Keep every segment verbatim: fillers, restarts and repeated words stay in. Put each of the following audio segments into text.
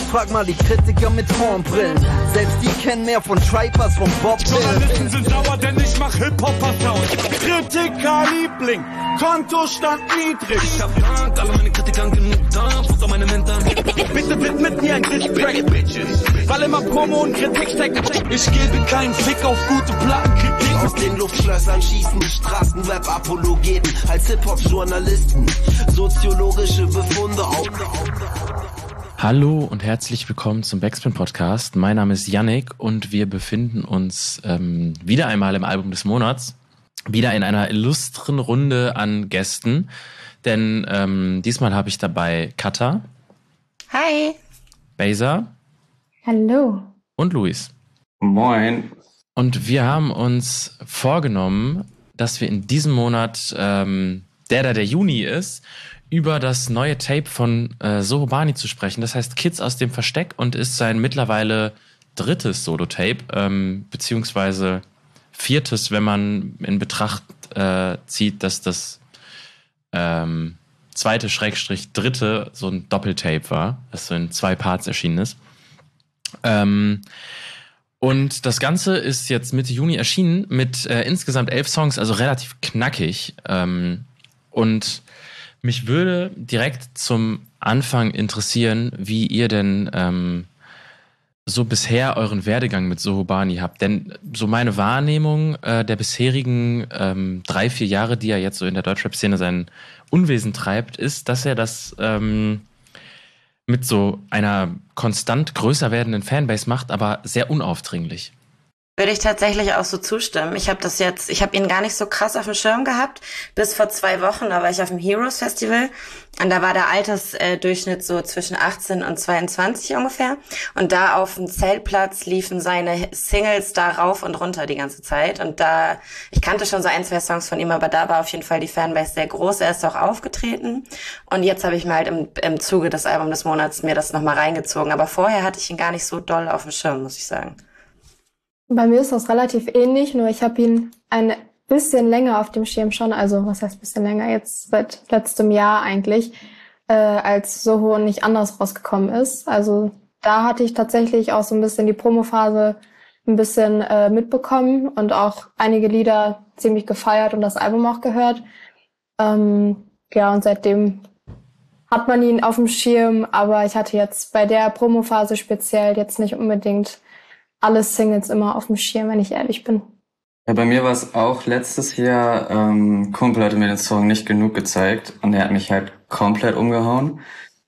Frag mal die Kritiker mit Hornbrillen. Selbst die kennen mehr von Tribe als von Bob Dylan. Journalisten sind sauer, denn ich mach Hip-Hopper-Sound. Kritiker-Liebling, Kontostand niedrig. Ich hab Dank, alle meine Kritikern genug da, Futter meine Mentor. Bitte widmet mir ein Diss-Track, Bitches. Weil immer Promo und Kritik stecken. Ich gebe keinen Fick auf gute Plattenkritik. Aus den Luftschlössern schießen die Straßenrap-Apologeten als Hip-Hop-Journalisten. Soziologische Befunde auf. Hallo und herzlich willkommen zum Backspin Podcast. Mein Name ist Yannick und wir befinden uns ähm, wieder einmal im Album des Monats. Wieder in einer illustren Runde an Gästen. Denn ähm, diesmal habe ich dabei Katha. Hi. Beza. Hallo. Und Luis. Moin. Und wir haben uns vorgenommen, dass wir in diesem Monat, ähm, der da der Juni ist, über das neue Tape von äh, Sohobani zu sprechen. Das heißt Kids aus dem Versteck und ist sein mittlerweile drittes Solo-Tape, ähm, beziehungsweise viertes, wenn man in Betracht äh, zieht, dass das ähm, zweite Schrägstrich dritte so ein Doppeltape war, das so in zwei Parts erschienen ist. Ähm, und das Ganze ist jetzt Mitte Juni erschienen mit äh, insgesamt elf Songs, also relativ knackig. Ähm, und mich würde direkt zum Anfang interessieren, wie ihr denn ähm, so bisher euren Werdegang mit Sohobani habt. Denn so meine Wahrnehmung äh, der bisherigen ähm, drei, vier Jahre, die er jetzt so in der Deutschrap-Szene sein Unwesen treibt, ist, dass er das ähm, mit so einer konstant größer werdenden Fanbase macht, aber sehr unaufdringlich. Würde ich tatsächlich auch so zustimmen. Ich habe das jetzt, ich habe ihn gar nicht so krass auf dem Schirm gehabt, bis vor zwei Wochen, da war ich auf dem Heroes Festival und da war der Altersdurchschnitt so zwischen achtzehn und zweiundzwanzig ungefähr und da auf dem Zeltplatz liefen seine Singles da rauf und runter die ganze Zeit und da, ich kannte schon so ein, zwei Songs von ihm, aber da war auf jeden Fall die Fanbase sehr groß, er ist auch aufgetreten und jetzt habe ich mir halt im, im Zuge des Albums des Monats mir das nochmal reingezogen, aber vorher hatte ich ihn gar nicht so doll auf dem Schirm, muss ich sagen. Bei mir ist das relativ ähnlich, nur ich habe ihn ein bisschen länger auf dem Schirm schon, also was heißt bisschen länger, jetzt seit letztem Jahr eigentlich, äh, als Soho nicht anders rausgekommen ist. Also da hatte ich tatsächlich auch so ein bisschen die Promophase ein bisschen äh, mitbekommen und auch einige Lieder ziemlich gefeiert und das Album auch gehört. Ähm, ja, und seitdem hat man ihn auf dem Schirm, aber ich hatte jetzt bei der Promophase speziell jetzt nicht unbedingt alle Singles immer auf dem Schirm, wenn ich ehrlich bin. Ja, bei mir war es auch letztes Jahr, ähm, Kumpel hatte mir den Song nicht genug gezeigt und er hat mich halt komplett umgehauen.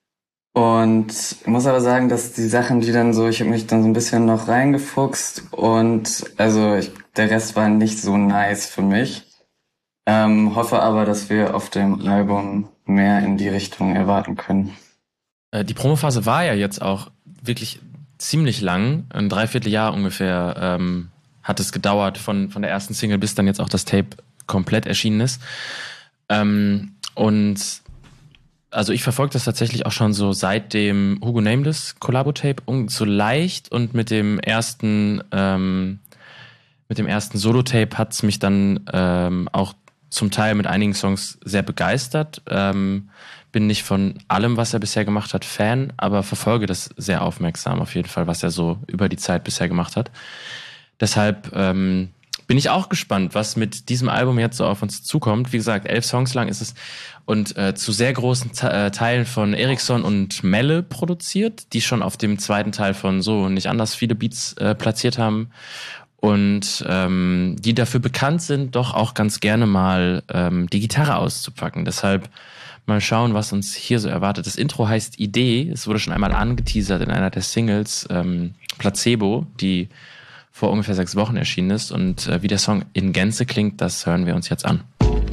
Und ich muss aber sagen, dass die Sachen, die dann so, ich habe mich dann so ein bisschen noch reingefuchst und also ich, der Rest war nicht so nice für mich. Ähm, hoffe aber, dass wir auf dem Album mehr in die Richtung erwarten können. Äh, die Promophase war ja jetzt auch wirklich ziemlich lang, ein Dreivierteljahr ungefähr ähm, hat es gedauert von, von der ersten Single bis dann jetzt auch das Tape komplett erschienen ist. Ähm, und also ich verfolge das tatsächlich auch schon so seit dem Hugo Nameless Collabo-Tape so leicht und mit dem ersten ähm, mit dem ersten Solo-Tape hat es mich dann ähm, auch zum Teil mit einigen Songs sehr begeistert. Ähm, bin nicht von allem, was er bisher gemacht hat, Fan, aber verfolge das sehr aufmerksam auf jeden Fall, was er so über die Zeit bisher gemacht hat. Deshalb ähm, bin ich auch gespannt, was mit diesem Album jetzt so auf uns zukommt. Wie gesagt, elf Songs lang ist es und äh, zu sehr großen Te- äh, Teilen von Eriksson und Melle produziert, die schon auf dem zweiten Teil von So nicht anders viele Beats äh, platziert haben und ähm, die dafür bekannt sind, doch auch ganz gerne mal ähm, die Gitarre auszupacken. Deshalb mal schauen, was uns hier so erwartet. Das Intro heißt Idee. Es wurde schon einmal angeteasert in einer der Singles ähm, Placebo, die vor ungefähr sechs Wochen erschienen ist. Und äh, wie der Song in Gänze klingt, das hören wir uns jetzt an.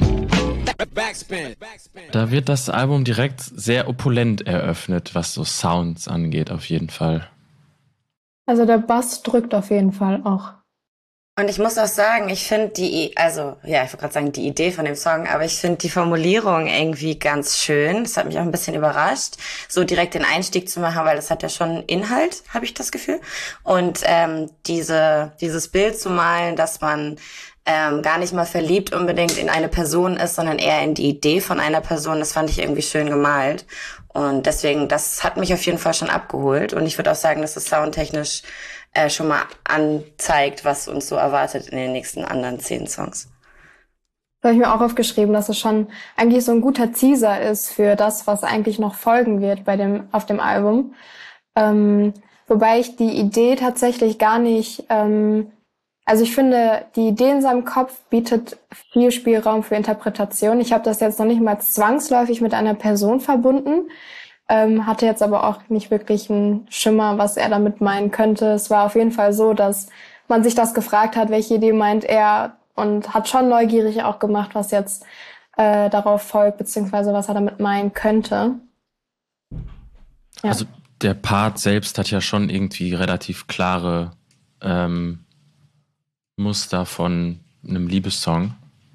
Da wird das Album direkt sehr opulent eröffnet, was so Sounds angeht, auf jeden Fall. Also der Bass drückt auf jeden Fall auch. Und ich muss auch sagen, ich finde die, also ja, ich wollte gerade sagen, die Idee von dem Song, aber ich finde die Formulierung irgendwie ganz schön. Das hat mich auch ein bisschen überrascht, so direkt den Einstieg zu machen, weil das hat ja schon Inhalt, habe ich das Gefühl. Und ähm, diese dieses Bild zu malen, dass man ähm, gar nicht mal verliebt unbedingt in eine Person ist, sondern eher in die Idee von einer Person. Das fand ich irgendwie schön gemalt. Und deswegen, das hat mich auf jeden Fall schon abgeholt. Und ich würde auch sagen, dass es soundtechnisch äh, schon mal anzeigt, was uns so erwartet in den nächsten anderen zehn Songs. Da habe ich mir auch aufgeschrieben, dass es schon eigentlich so ein guter Teaser ist für das, was eigentlich noch folgen wird bei dem auf dem Album. Ähm, wobei ich die Idee tatsächlich gar nicht... Ähm, Also ich finde, die Idee in seinem Kopf bietet viel Spielraum für Interpretation. Ich habe das jetzt noch nicht mal zwangsläufig mit einer Person verbunden, ähm, hatte jetzt aber auch nicht wirklich einen Schimmer, was er damit meinen könnte. Es war auf jeden Fall so, dass man sich das gefragt hat, welche Idee meint er, und hat schon neugierig auch gemacht, was jetzt äh, darauf folgt, beziehungsweise was er damit meinen könnte. Ja. Also der Part selbst hat ja schon irgendwie relativ klare ähm Muster von einem Liebessong.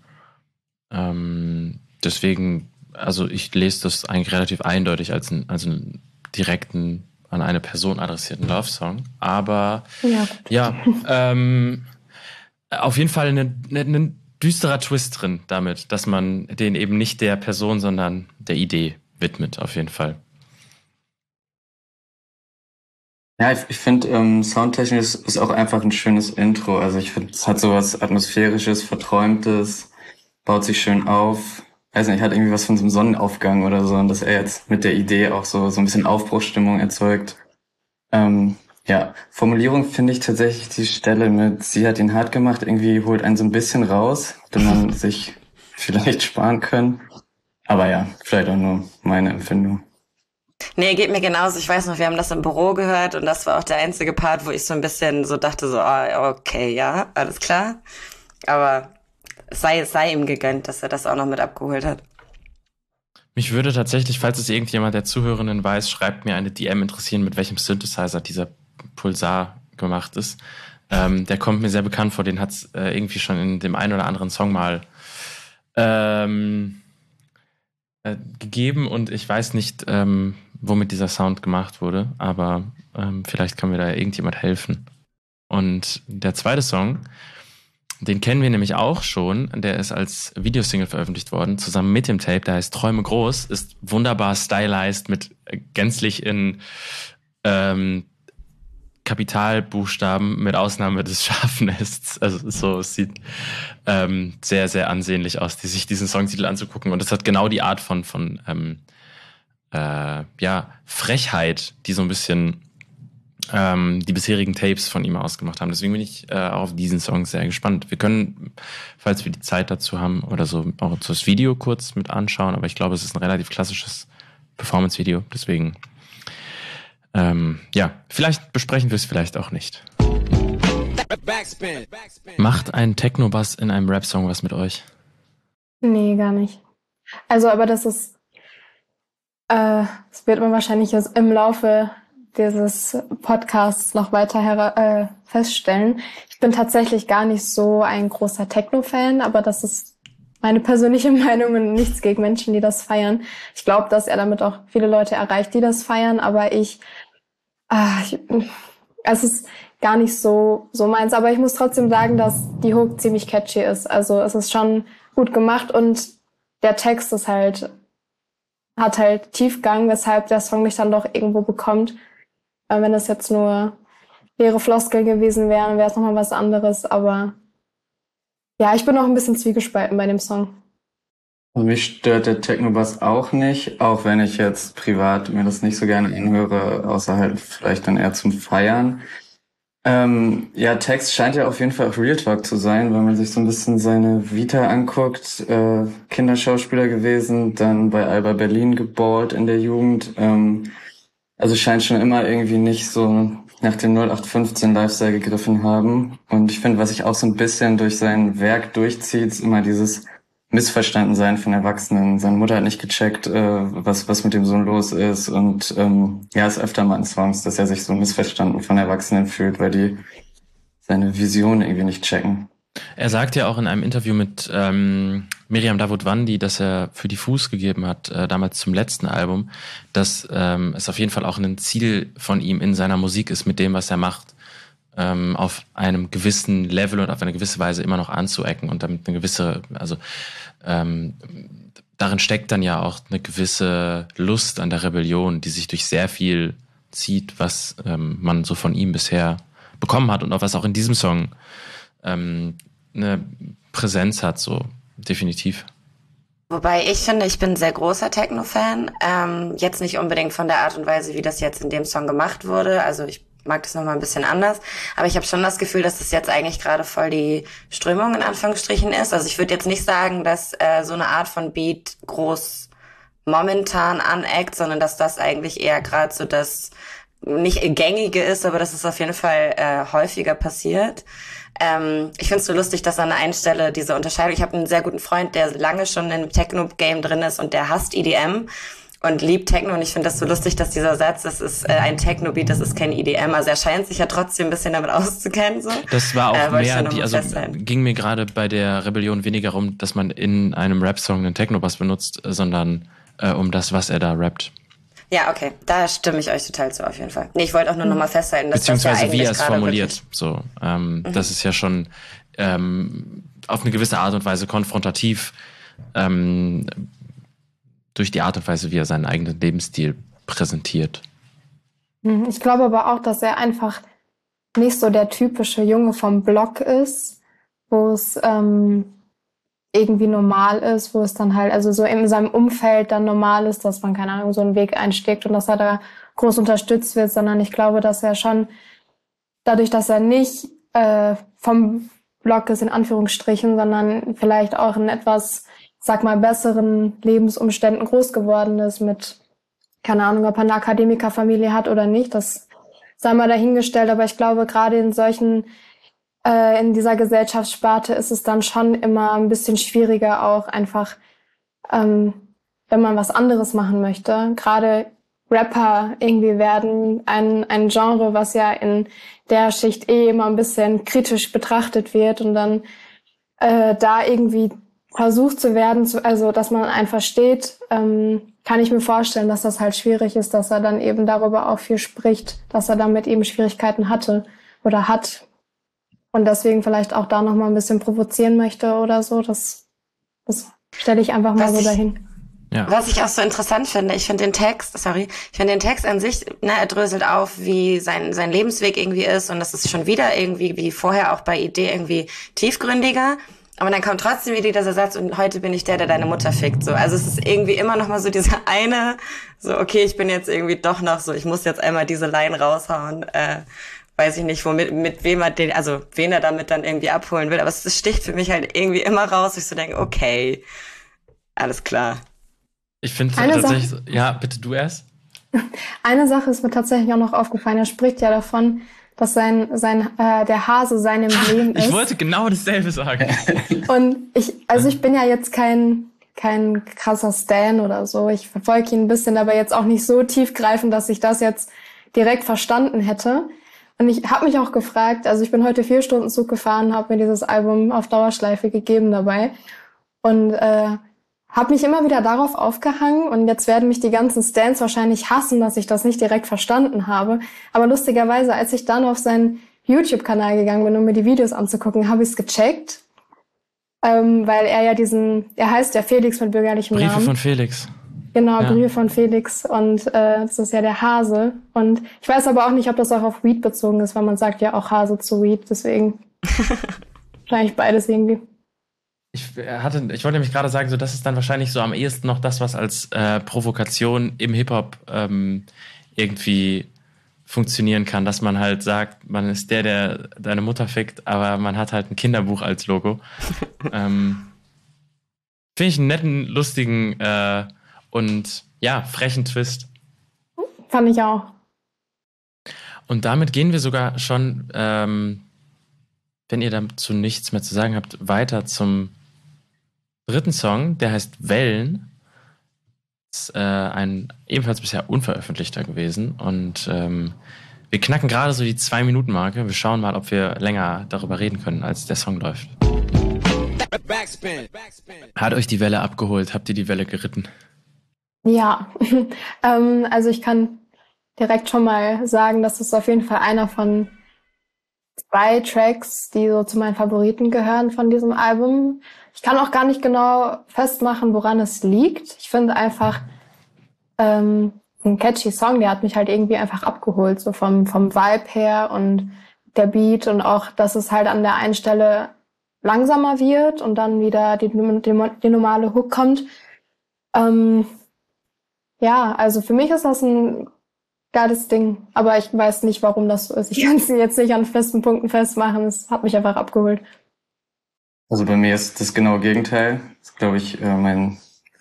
Ähm, deswegen, also ich lese das eigentlich relativ eindeutig als, ein, als einen direkten, an eine Person adressierten Love-Song. Aber ja, ja ähm, auf jeden Fall ein eine düsterer Twist drin damit, dass man den eben nicht der Person, sondern der Idee widmet, auf jeden Fall. Ja, ich, ich finde, ähm, soundtechnisch ist, ist auch einfach ein schönes Intro. Also ich finde, es hat sowas Atmosphärisches, Verträumtes, baut sich schön auf. Weiß nicht, hat irgendwie was von so einem Sonnenaufgang oder so, und dass er jetzt mit der Idee auch so so ein bisschen Aufbruchsstimmung erzeugt. Ähm, ja, Formulierung finde ich tatsächlich die Stelle mit "Sie hat ihn hart gemacht" irgendwie holt einen so ein bisschen raus, den man sich vielleicht sparen können. Aber ja, vielleicht auch nur meine Empfindung. Nee, geht mir genauso. Ich weiß noch, wir haben das im Büro gehört und das war auch der einzige Part, wo ich so ein bisschen so dachte, so, ah, okay, ja, alles klar. Aber es sei, es sei ihm gegönnt, dass er das auch noch mit abgeholt hat. Mich würde tatsächlich, falls es irgendjemand der Zuhörenden weiß, schreibt mir eine D M interessieren, mit welchem Synthesizer dieser Pulsar gemacht ist. Ähm, der kommt mir sehr bekannt vor, den hat es äh, irgendwie schon in dem einen oder anderen Song mal ähm, äh, gegeben, und ich weiß nicht, ähm, womit dieser Sound gemacht wurde, aber ähm, vielleicht kann mir da irgendjemand helfen. Und der zweite Song, den kennen wir nämlich auch schon, der ist als Videosingle veröffentlicht worden, zusammen mit dem Tape, der heißt Träume groß, ist wunderbar stylized mit äh, gänzlich in ähm, Kapitalbuchstaben mit Ausnahme des Schafnests. Also so, es sieht ähm, sehr, sehr ansehnlich aus, die, sich diesen Songtitel anzugucken. Und es hat genau die Art von, von ähm, äh, ja, Frechheit, die so ein bisschen ähm, die bisherigen Tapes von ihm ausgemacht haben. Deswegen bin ich äh, auch auf diesen Song sehr gespannt. Wir können, falls wir die Zeit dazu haben oder so, auch das Video kurz mit anschauen, aber ich glaube, es ist ein relativ klassisches Performance-Video, deswegen Ähm, ja, vielleicht besprechen wir es vielleicht auch nicht. Macht ein Techno-Bass in einem Rap-Song was mit euch? Nee, gar nicht. Also, aber das ist, äh, das wird man wahrscheinlich jetzt im Laufe dieses Podcasts noch weiter her- äh, feststellen. Ich bin tatsächlich gar nicht so ein großer Techno-Fan, aber das ist meine persönliche Meinung und nichts gegen Menschen, die das feiern. Ich glaube, dass er damit auch viele Leute erreicht, die das feiern, aber ich, ah, ich es ist gar nicht so so meins. Aber ich muss trotzdem sagen, dass die Hook ziemlich catchy ist. Also es ist schon gut gemacht und der Text ist halt hat halt Tiefgang, weshalb der Song mich dann doch irgendwo bekommt. Äh, wenn das jetzt nur leere Floskeln gewesen wären, wäre es nochmal was anderes. Aber ja, ich bin noch ein bisschen zwiegespalten bei dem Song. Und mich stört der Techno-Bass auch nicht, auch wenn ich jetzt privat mir das nicht so gerne anhöre, außer halt vielleicht dann eher zum Feiern. Ähm, ja, Text scheint ja auf jeden Fall auch Real Talk zu sein, wenn man sich so ein bisschen seine Vita anguckt. Äh, Kinderschauspieler gewesen, dann bei Alba Berlin geballt in der Jugend. Ähm, also scheint schon immer irgendwie nicht so nach dem null acht fünfzehn Lifestyle gegriffen haben. Und ich finde, was sich auch so ein bisschen durch sein Werk durchzieht, ist immer dieses Missverstandensein von Erwachsenen. Seine Mutter hat nicht gecheckt, äh, was was mit dem Sohn los ist. Und ähm, ja, ist öfter mal in Songs, dass er sich so missverstanden von Erwachsenen fühlt, weil die seine Vision irgendwie nicht checken. Er sagt ja auch in einem Interview mit ähm, Miriam Davutwandi, dass er für Diffus gegeben hat, äh, damals zum letzten Album, dass ähm, es auf jeden Fall auch ein Ziel von ihm in seiner Musik ist, mit dem, was er macht, ähm, auf einem gewissen Level und auf eine gewisse Weise immer noch anzuecken und damit eine gewisse, also ähm, darin steckt dann ja auch eine gewisse Lust an der Rebellion, die sich durch sehr viel zieht, was ähm, man so von ihm bisher bekommen hat und auch was auch in diesem Song ähm, eine Präsenz hat, so definitiv. Wobei ich finde, ich bin ein sehr großer Techno-Fan. Ähm, jetzt nicht unbedingt von der Art und Weise, wie das jetzt in dem Song gemacht wurde. Also ich mag das nochmal ein bisschen anders. Aber ich habe schon das Gefühl, dass das jetzt eigentlich gerade voll die Strömung in Anführungsstrichen ist. Also ich würde jetzt nicht sagen, dass äh, so eine Art von Beat groß momentan aneckt, sondern dass das eigentlich eher gerade so das nicht gängige ist, aber dass es auf jeden Fall äh, häufiger passiert. Ähm, ich finde es so lustig, dass an der einen Stelle diese Unterscheidung, ich habe einen sehr guten Freund, der lange schon im Techno-Game drin ist und der hasst E D M und liebt Techno und ich finde das so lustig, dass dieser Satz, das ist äh, ein Techno-Beat, das ist kein E D M, also er scheint sich ja trotzdem ein bisschen damit auszukennen. So. Das war auch äh, mehr, die, also ging mir gerade bei der Rebellion weniger darum, dass man in einem Rap-Song einen Techno-Bass benutzt, sondern äh, um das, was er da rappt. Ja, okay, da stimme ich euch total zu, auf jeden Fall. Nee, ich wollte auch nur nochmal festhalten, dass beziehungsweise das ja wie er es formuliert. Wirklich so, ähm, Mhm. das ist ja schon ähm, auf eine gewisse Art und Weise konfrontativ ähm, durch die Art und Weise, wie er seinen eigenen Lebensstil präsentiert. Ich glaube aber auch, dass er einfach nicht so der typische Junge vom Block ist, wo es ähm, irgendwie normal ist, wo es dann halt, also so in seinem Umfeld dann normal ist, dass man, keine Ahnung, so einen Weg einschlägt und dass er da groß unterstützt wird, sondern ich glaube, dass er schon, dadurch, dass er nicht äh, vom Block ist, in Anführungsstrichen, sondern vielleicht auch in etwas, sag mal, besseren Lebensumständen groß geworden ist mit, keine Ahnung, ob er eine Akademikerfamilie hat oder nicht, das sei mal dahingestellt, aber ich glaube, gerade in solchen äh, in dieser Gesellschaftssparte ist es dann schon immer ein bisschen schwieriger auch einfach, ähm, wenn man was anderes machen möchte. Gerade Rapper irgendwie werden ein, ein Genre, was ja in der Schicht eh immer ein bisschen kritisch betrachtet wird und dann äh, da irgendwie versucht zu werden, zu, also dass man einfach steht, ähm, kann ich mir vorstellen, dass das halt schwierig ist, dass er dann eben darüber auch viel spricht, dass er damit eben Schwierigkeiten hatte oder hat. Und deswegen vielleicht auch da nochmal ein bisschen provozieren möchte oder so. Das, das stelle ich einfach mal Was so ich- dahin. Ja. Was ich auch so interessant finde, ich finde den Text, sorry, ich finde den Text an sich, ne, er dröselt auf, wie sein, sein Lebensweg irgendwie ist und das ist schon wieder irgendwie, wie vorher auch bei Idee, irgendwie tiefgründiger. Aber dann kommt trotzdem wieder dieser Satz und heute bin ich der, der deine Mutter fickt, so. Also es ist irgendwie immer noch mal so dieser eine, so, okay, ich bin jetzt irgendwie doch noch so, ich muss jetzt einmal diese Line raushauen, äh, weiß ich nicht, womit, mit wem er den, also, wen er damit dann irgendwie abholen will. Aber es es sticht für mich halt irgendwie immer raus, ich so denke, okay, alles klar. Ich finde Eine tatsächlich, so- ja, bitte du erst. Eine Sache ist mir tatsächlich auch noch aufgefallen. Er spricht ja davon, dass sein, sein, äh, der Hase sein Emblem ist. Ich wollte genau dasselbe sagen. Und ich, also ich bin ja jetzt kein, kein krasser Stan oder so. Ich verfolge ihn ein bisschen, aber jetzt auch nicht so tiefgreifend, dass ich das jetzt direkt verstanden hätte. Und ich habe mich auch gefragt, also ich bin heute vier Stunden Zug gefahren, habe mir dieses Album auf Dauerschleife gegeben dabei und äh, habe mich immer wieder darauf aufgehangen und jetzt werden mich die ganzen Stans wahrscheinlich hassen, dass ich das nicht direkt verstanden habe. Aber lustigerweise, als ich dann auf seinen YouTube-Kanal gegangen bin, um mir die Videos anzugucken, habe ich es gecheckt, ähm, weil er ja diesen, er heißt ja Felix mit bürgerlichem Briefe Namen. von Felix. Genau, Ja. Briefe von Felix und äh, das ist ja der Hase. Und ich weiß aber auch nicht, ob das auch auf Weed bezogen ist, weil man sagt ja auch Hase zu Weed, deswegen wahrscheinlich beides irgendwie. Ich hatte, ich wollte nämlich gerade sagen, so das ist dann wahrscheinlich so am ehesten noch das, was als äh, Provokation im Hip-Hop ähm, irgendwie funktionieren kann, dass man halt sagt, man ist der, der deine Mutter fickt, aber man hat halt ein Kinderbuch als Logo. ähm, Finde ich einen netten, lustigen äh, und ja, frechen Twist. Fand ich auch. Und damit gehen wir sogar schon, ähm, wenn ihr dazu nichts mehr zu sagen habt, weiter zum dritten Song, der heißt Wellen. Ist äh, ein ebenfalls bisher unveröffentlichter gewesen. Und ähm, wir knacken gerade so die Zwei-Minuten-Marke. Wir schauen mal, ob wir länger darüber reden können, als der Song läuft. Hat euch die Welle abgeholt? Habt ihr die Welle geritten? Ja, ähm, also ich kann direkt schon mal sagen, dass es auf jeden Fall einer von zwei Tracks, die so zu meinen Favoriten gehören von diesem Album. Ich kann auch gar nicht genau festmachen, woran es liegt. Ich finde einfach ähm, ein catchy Song, der hat mich halt irgendwie einfach abgeholt, so vom vom Vibe her und der Beat und auch, dass es halt an der einen Stelle langsamer wird und dann wieder die, die, die normale Hook kommt. Ähm, ja, also für mich ist das ein geiles Ding, aber ich weiß nicht, warum das so ist. Ich kann es jetzt nicht an festen Punkten festmachen. Es hat mich einfach abgeholt. Also bei mir ist das genaue Gegenteil. Das ist, glaube ich, äh, mein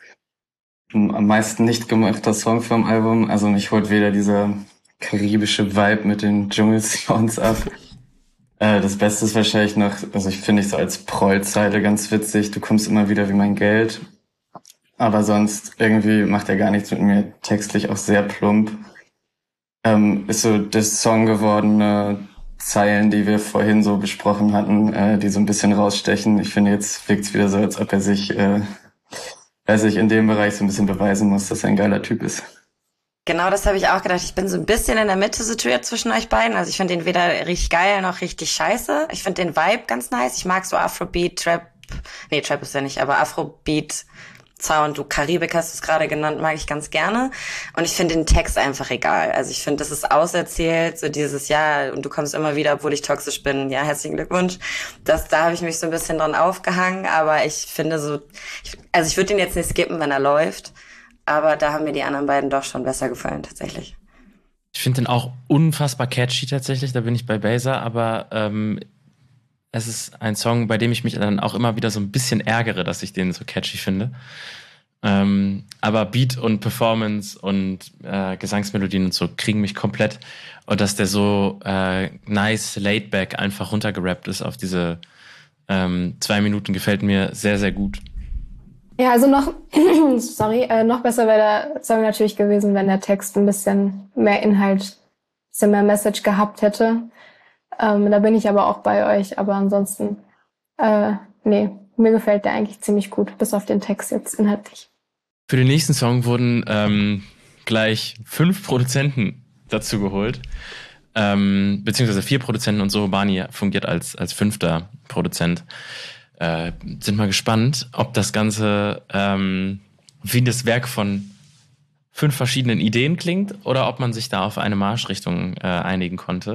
am meisten nicht gemachter Song vom Album. Also mich holt weder dieser karibische Vibe mit den Dschungelsounds ab. Äh, das Beste ist wahrscheinlich noch, also ich finde ich so als Prollzeile ganz witzig, du kommst immer wieder wie mein Geld. Aber sonst irgendwie macht er gar nichts mit mir. Textlich auch sehr plump. Ähm, ist so das Song gewordene Zeilen, die wir vorhin so besprochen hatten, äh, die so ein bisschen rausstechen. Ich finde, jetzt wirkt's wieder so, als ob er sich, äh, weiß ich, in dem Bereich so ein bisschen beweisen muss, dass er ein geiler Typ ist. Genau, das habe ich auch gedacht. Ich bin so ein bisschen in der Mitte situiert zwischen euch beiden. Also ich finde den weder richtig geil noch richtig scheiße. Ich finde den Vibe ganz nice. Ich mag so Afrobeat, Trap, nee, Trap ist ja nicht, aber Afrobeat, Sound, du Karibik hast es gerade genannt, mag ich ganz gerne. Und ich finde den Text einfach egal. Also ich finde, das ist auserzählt, so dieses, ja, und du kommst immer wieder, obwohl ich toxisch bin. Ja, herzlichen Glückwunsch. Das, da habe ich mich so ein bisschen dran aufgehangen. Aber ich finde so, ich, also ich würde den jetzt nicht skippen, wenn er läuft. Aber da haben mir die anderen beiden doch schon besser gefallen, tatsächlich. Ich finde den auch unfassbar catchy tatsächlich, da bin ich bei Beza, aber ähm, es ist ein Song, bei dem ich mich dann auch immer wieder so ein bisschen ärgere, dass ich den so catchy finde. Ähm, aber Beat und Performance und äh, Gesangsmelodien und so kriegen mich komplett. Und dass der so äh, nice, laid back einfach runtergerappt ist auf diese ähm, zwei Minuten, gefällt mir sehr, sehr gut. Ja, also noch, sorry, äh, noch besser wäre der Song natürlich gewesen, wenn der Text ein bisschen mehr Inhalt, ein bisschen mehr Message gehabt hätte. Ähm, da bin ich aber auch bei euch, aber ansonsten, äh, nee, mir gefällt der eigentlich ziemlich gut, bis auf den Text jetzt inhaltlich. Für den nächsten Song wurden ähm, gleich fünf Produzenten dazu geholt, ähm, beziehungsweise vier Produzenten und Sohobani fungiert als als fünfter Produzent. Äh, sind mal gespannt, ob das Ganze ähm, wie das Werk von fünf verschiedenen Ideen klingt oder ob man sich da auf eine Marschrichtung äh, einigen konnte.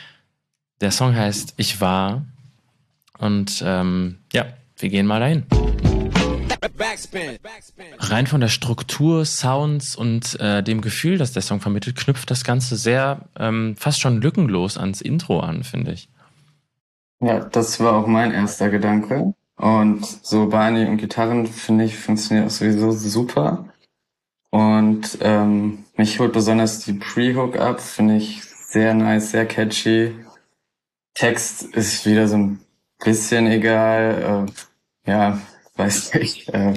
Der Song heißt Ich war und ähm, ja, wir gehen mal dahin. Rein von der Struktur, Sounds und äh, dem Gefühl, das der Song vermittelt, knüpft das Ganze sehr ähm, fast schon lückenlos ans Intro an, finde ich. Ja, das war auch mein erster Gedanke. Und so Bani und Gitarren, finde ich, funktioniert auch sowieso super. Und ähm, mich holt besonders die Pre-Hook ab, finde ich sehr nice, sehr catchy. Text ist wieder so ein bisschen egal. Äh, ja, weiß nicht. Äh,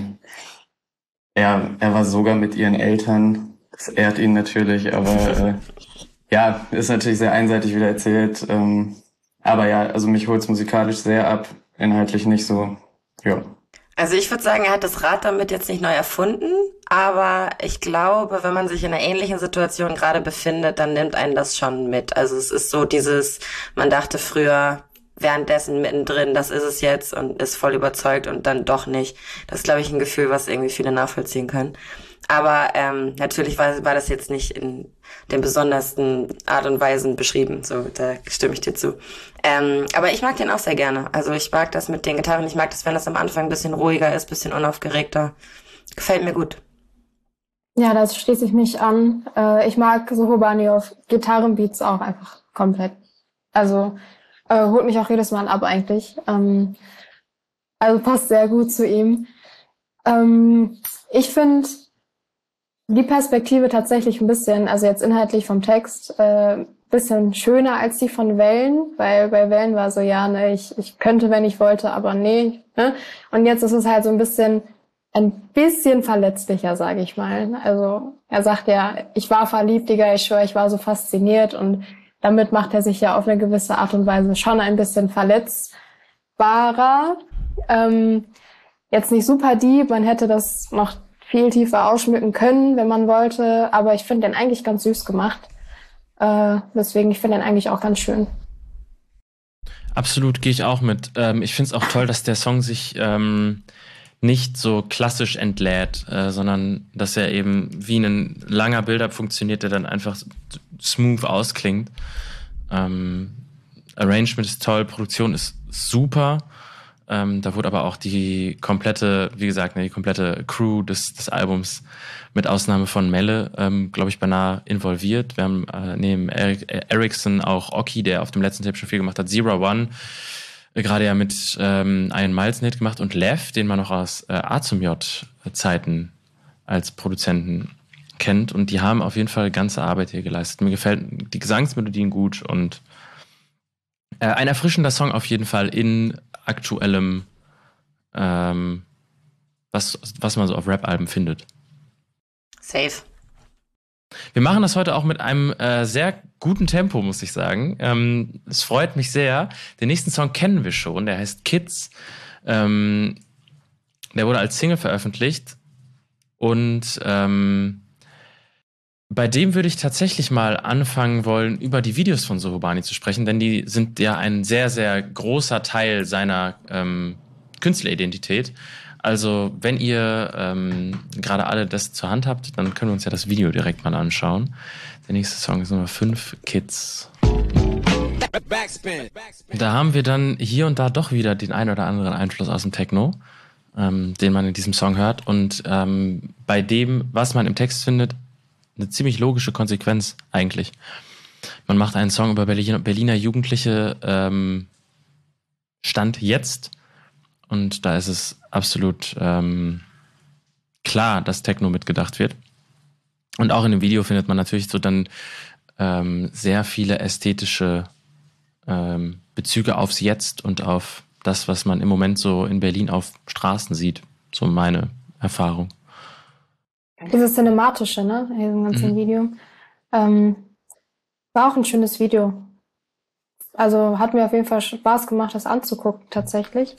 er, er war sogar mit ihren Eltern. Das ehrt ihn natürlich, aber äh, ja, ist natürlich sehr einseitig wieder erzählt. Ähm, aber ja, also mich holt's musikalisch sehr ab, inhaltlich nicht so. Ja. Also ich würde sagen, er hat das Rad damit jetzt nicht neu erfunden, aber ich glaube, wenn man sich in einer ähnlichen Situation gerade befindet, dann nimmt einen das schon mit. Also es ist so dieses, man dachte früher währenddessen mittendrin, das ist es jetzt und ist voll überzeugt und dann doch nicht. Das ist, glaube ich, ein Gefühl, was irgendwie viele nachvollziehen können. Aber ähm, natürlich war, war das jetzt nicht in den besondersten Art und Weisen beschrieben, so, da stimme ich dir zu. Ähm, aber ich mag den auch sehr gerne. Also ich mag das mit den Gitarren, ich mag das, wenn das am Anfang ein bisschen ruhiger ist, ein bisschen unaufgeregter. Gefällt mir gut. Ja, das schließe ich mich an. Äh, ich mag Sohobani auf Gitarrenbeats auch einfach komplett. Also äh, holt mich auch jedes Mal ab eigentlich. Ähm, also passt sehr gut zu ihm. Ähm, ich finde die Perspektive tatsächlich ein bisschen, also jetzt inhaltlich vom Text, äh, bisschen schöner als die von Wellen, weil bei Wellen war so, ja, ne, ich, ich könnte, wenn ich wollte, aber nee, ne? Und jetzt ist es halt so ein bisschen, ein bisschen verletzlicher, sage ich mal. Also er sagt ja, ich war verliebt, Digga, ich schwör, ich war so fasziniert und damit macht er sich ja auf eine gewisse Art und Weise schon ein bisschen verletzbarer. Ähm, jetzt nicht super deep, man hätte das noch viel tiefer ausschmücken können, wenn man wollte, aber ich finde den eigentlich ganz süß gemacht. Äh, deswegen, ich finde den eigentlich auch ganz schön. Absolut, gehe ich auch mit. Ähm, ich finde es auch toll, dass der Song sich ähm, nicht so klassisch entlädt, äh, sondern dass er eben wie ein langer Build-up funktioniert, der dann einfach smooth ausklingt. Ähm, Arrangement ist toll, Produktion ist super. Ähm, da wurde aber auch die komplette, wie gesagt, ne, die komplette Crew des, des Albums mit Ausnahme von Melle, ähm, glaube ich, beinahe involviert. Wir haben äh, neben Eric, äh, Ericsson auch Oki, der auf dem letzten Tape schon viel gemacht hat, Zero One, äh, gerade ja mit ähm, Ian Miles Hit gemacht und Lev, den man noch aus äh, A zum J Zeiten als Produzenten kennt. Und die haben auf jeden Fall ganze Arbeit hier geleistet. Mir gefällt die Gesangsmelodien gut und äh, ein erfrischender Song auf jeden Fall in aktuellem, ähm, was, was man so auf Rap-Alben findet. Safe. Wir machen das heute auch mit einem äh, sehr guten Tempo, muss ich sagen. Ähm, es freut mich sehr. Den nächsten Song kennen wir schon, der heißt Kids. Ähm, der wurde als Single veröffentlicht und ähm, bei dem würde ich tatsächlich mal anfangen wollen, über die Videos von Sohobani zu sprechen, denn die sind ja ein sehr, sehr großer Teil seiner ähm, Künstleridentität. Also wenn ihr ähm, gerade alle das zur Hand habt, dann können wir uns ja das Video direkt mal anschauen. Der nächste Song ist Nummer fünf, Kids. Da haben wir dann hier und da doch wieder den ein oder anderen Einfluss aus dem Techno, ähm, den man in diesem Song hört. Und ähm, bei dem, was man im Text findet, eine ziemlich logische Konsequenz eigentlich. Man macht einen Song über Berliner, Berliner Jugendliche ähm, Stand jetzt und da ist es absolut ähm, klar, dass Techno mitgedacht wird. Und auch in dem Video findet man natürlich so dann ähm, sehr viele ästhetische ähm, Bezüge aufs Jetzt und auf das, was man im Moment so in Berlin auf Straßen sieht. So meine Erfahrung. Dieses Cinematische, ne, in diesem ganzen mhm. Video. Ähm, war auch ein schönes Video. Also hat mir auf jeden Fall Spaß gemacht, das anzugucken, tatsächlich.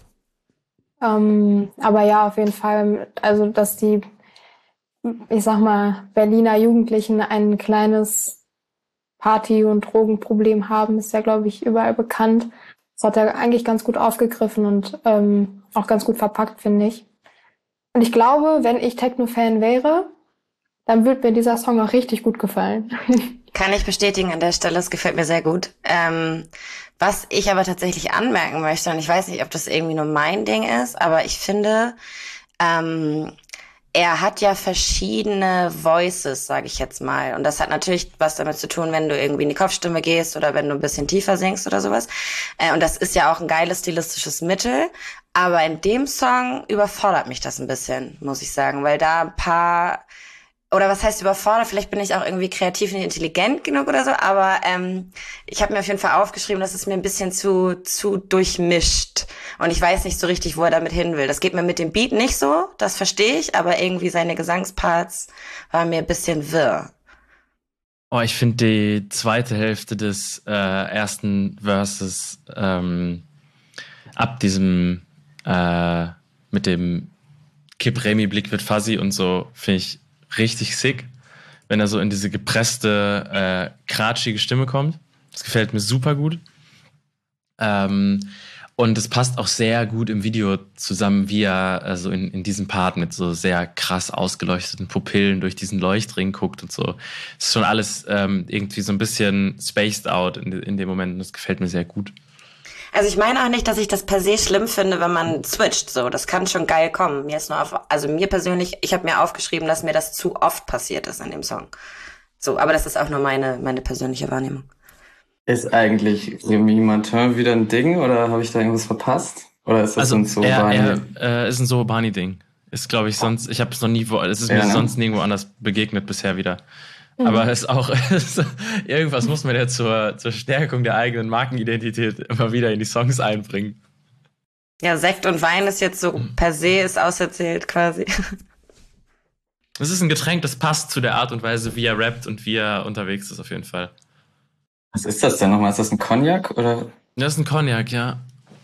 Ähm, aber ja, auf jeden Fall, also dass die, ich sag mal, Berliner Jugendlichen ein kleines Party- und Drogenproblem haben, ist ja, glaube ich, überall bekannt. Das hat er eigentlich ganz gut aufgegriffen und ähm, auch ganz gut verpackt, finde ich. Und ich glaube, wenn ich Techno-Fan wäre, dann würde mir dieser Song auch richtig gut gefallen. Kann ich bestätigen an der Stelle, es gefällt mir sehr gut. Ähm, was ich aber tatsächlich anmerken möchte, und ich weiß nicht, ob das irgendwie nur mein Ding ist, aber ich finde, ähm, er hat ja verschiedene Voices, sage ich jetzt mal. Und das hat natürlich was damit zu tun, wenn du irgendwie in die Kopfstimme gehst oder wenn du ein bisschen tiefer singst oder sowas. Äh, und das ist ja auch ein geiles stilistisches Mittel. Aber in dem Song überfordert mich das ein bisschen, muss ich sagen, weil da ein paar, oder was heißt überfordert, vielleicht bin ich auch irgendwie kreativ und intelligent genug oder so, aber ähm, ich habe mir auf jeden Fall aufgeschrieben, dass es mir ein bisschen zu zu durchmischt und ich weiß nicht so richtig, wo er damit hin will. Das geht mir mit dem Beat nicht so, das verstehe ich, aber irgendwie seine Gesangsparts waren mir ein bisschen wirr. Oh, ich finde die zweite Hälfte des äh, ersten Verses ähm, ab diesem äh, mit dem Kip-Remi-Blick wird fuzzy und so, finde ich richtig sick, wenn er so in diese gepresste, äh, kratschige Stimme kommt. Das gefällt mir super gut. Ähm, und es passt auch sehr gut im Video zusammen, wie er also in, in diesem Part mit so sehr krass ausgeleuchteten Pupillen durch diesen Leuchtring guckt und so. Es ist schon alles ähm, irgendwie so ein bisschen spaced out in, in dem Moment und das gefällt mir sehr gut. Also ich meine auch nicht, dass ich das per se schlimm finde, wenn man switcht. So, das kann schon geil kommen. Mir ist nur auf, also mir persönlich, ich habe mir aufgeschrieben, dass mir das zu oft passiert ist an dem Song. So, aber das ist auch nur meine meine persönliche Wahrnehmung. Ist eigentlich Remy Martin wieder ein Ding oder habe ich da irgendwas verpasst? Oder ist das also ein Sohobani? Er, er äh, ist ein Sohobani-Ding. Ist, glaube ich, sonst, ich habe es noch nie, wo, es ist ja, mir ne? sonst nirgendwo anders begegnet bisher wieder. Mhm. Aber es ist auch, irgendwas muss man ja zur, zur Stärkung der eigenen Markenidentität immer wieder in die Songs einbringen. Ja, Sekt und Wein ist jetzt so per se ist auserzählt quasi. Es ist ein Getränk, das passt zu der Art und Weise, wie er rappt und wie er unterwegs ist auf jeden Fall. Was ist das denn nochmal? Ist das ein Cognac oder? Das ist ein Cognac, ja.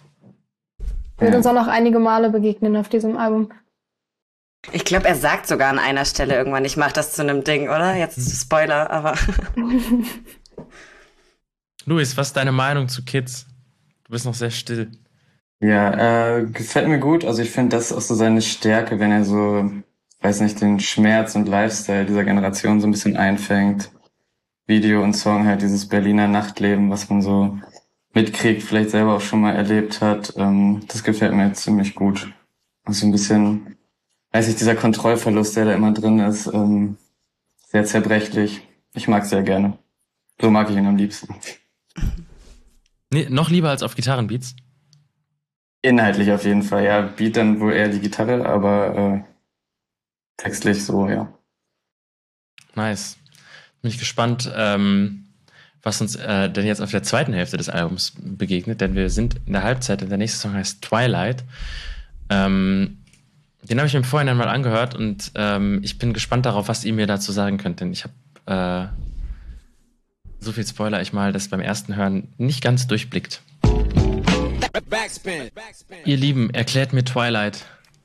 Wird uns auch noch einige Male begegnen auf diesem Album. Ich glaube, er sagt sogar an einer Stelle irgendwann, ich mach das zu einem Ding, oder? Jetzt Spoiler, aber... Luis, was ist deine Meinung zu Kids? Du bist noch sehr still. Ja, äh, gefällt mir gut. Also ich finde, das ist auch so seine Stärke, wenn er so, weiß nicht, den Schmerz und Lifestyle dieser Generation so ein bisschen einfängt. Video und Song halt dieses Berliner Nachtleben, was man so mitkriegt, vielleicht selber auch schon mal erlebt hat. Ähm, das gefällt mir jetzt ziemlich gut. Also ein bisschen, weiß ich, dieser Kontrollverlust, der da immer drin ist, ähm, sehr zerbrechlich. Ich mag sehr gerne. So mag ich ihn am liebsten. Nee, noch lieber als auf Gitarrenbeats? Inhaltlich auf jeden Fall, ja. Beat dann wohl eher die Gitarre, aber äh, textlich so, ja. Nice. Bin ich gespannt, ähm, was uns äh, denn jetzt auf der zweiten Hälfte des Albums begegnet, denn wir sind in der Halbzeit und der nächste Song heißt Twilight. Ähm, den habe ich mir im Vorhinein mal angehört und ähm, ich bin gespannt darauf, was ihr mir dazu sagen könnt, denn ich habe äh, so viel Spoiler ich mal das beim ersten Hören nicht ganz durchblickt. Backspin. Backspin. Ihr Lieben, erklärt mir Twilight.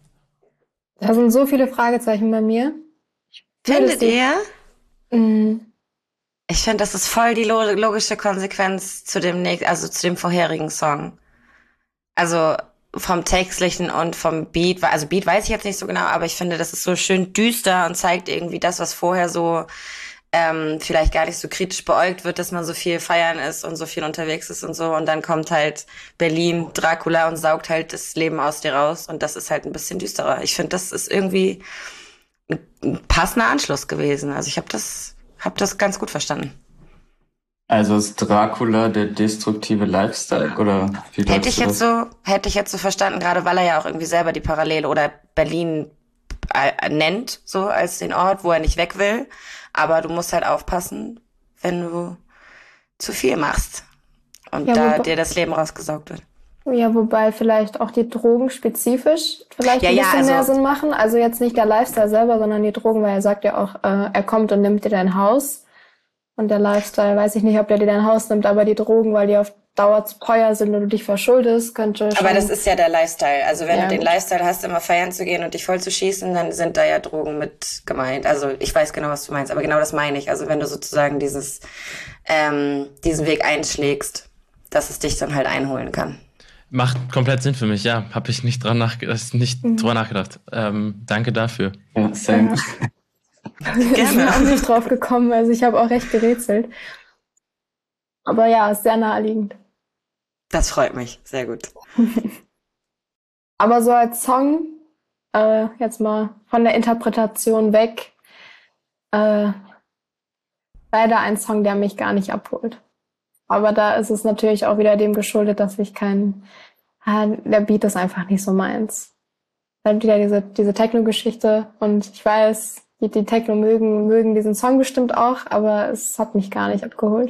Da sind so viele Fragezeichen bei mir. Findet ihr? Mhm. Ich finde, das ist voll die lo- logische Konsequenz zu dem nächsten, also zu dem vorherigen Song. Also vom Textlichen und vom Beat, also Beat weiß ich jetzt nicht so genau, aber ich finde, das ist so schön düster und zeigt irgendwie das, was vorher so ähm, vielleicht gar nicht so kritisch beäugt wird, dass man so viel feiern ist und so viel unterwegs ist und so. Und dann kommt halt Berlin, Dracula und saugt halt das Leben aus dir raus. Und das ist halt ein bisschen düsterer. Ich finde, das ist irgendwie ein, ein passender Anschluss gewesen. Also ich habe das, hab das ganz gut verstanden. Also ist Dracula der destruktive Lifestyle oder wie Hätte ich du jetzt das? so, hätte ich jetzt so verstanden, gerade weil er ja auch irgendwie selber die Parallele oder Berlin äh, nennt, so als den Ort, wo er nicht weg will. Aber du musst halt aufpassen, wenn du zu viel machst und Ja, da wobei- dir das Leben rausgesaugt wird. Ja, wobei vielleicht auch die Drogen spezifisch vielleicht Ja, ein ja, bisschen also- mehr Sinn machen. Also jetzt nicht der Lifestyle selber, sondern die Drogen, weil er sagt ja auch, äh, er kommt und nimmt dir dein Haus. Und der Lifestyle, weiß ich nicht, ob der dir dein Haus nimmt, aber die Drogen, weil die auf Dauer zu teuer sind und du dich verschuldest, könnte schon... Aber das ist ja der Lifestyle. Also wenn Ja, du den gut. Lifestyle hast, immer feiern zu gehen und dich voll zu schießen, dann sind da ja Drogen mit gemeint. Also ich weiß genau, was du meinst, aber genau das meine ich. Also wenn du sozusagen dieses ähm, diesen Weg einschlägst, dass es dich dann halt einholen kann. Macht komplett Sinn für mich, ja. Habe ich nicht, dran nach, nicht drüber nachgedacht. Ähm, danke dafür. Ja, same. Ich bin auch nicht drauf gekommen, also ich habe auch recht gerätselt. Aber ja, ist sehr naheliegend. Das freut mich. Sehr gut. Aber so als Song, äh, jetzt mal von der Interpretation weg, äh, leider ein Song, der mich gar nicht abholt. Aber da ist es natürlich auch wieder dem geschuldet, dass ich kein, äh, der Beat ist einfach nicht so meins. Dann wieder diese, diese Techno-Geschichte und ich weiß, die, die Techno mögen, mögen diesen Song bestimmt auch, aber es hat mich gar nicht abgeholt.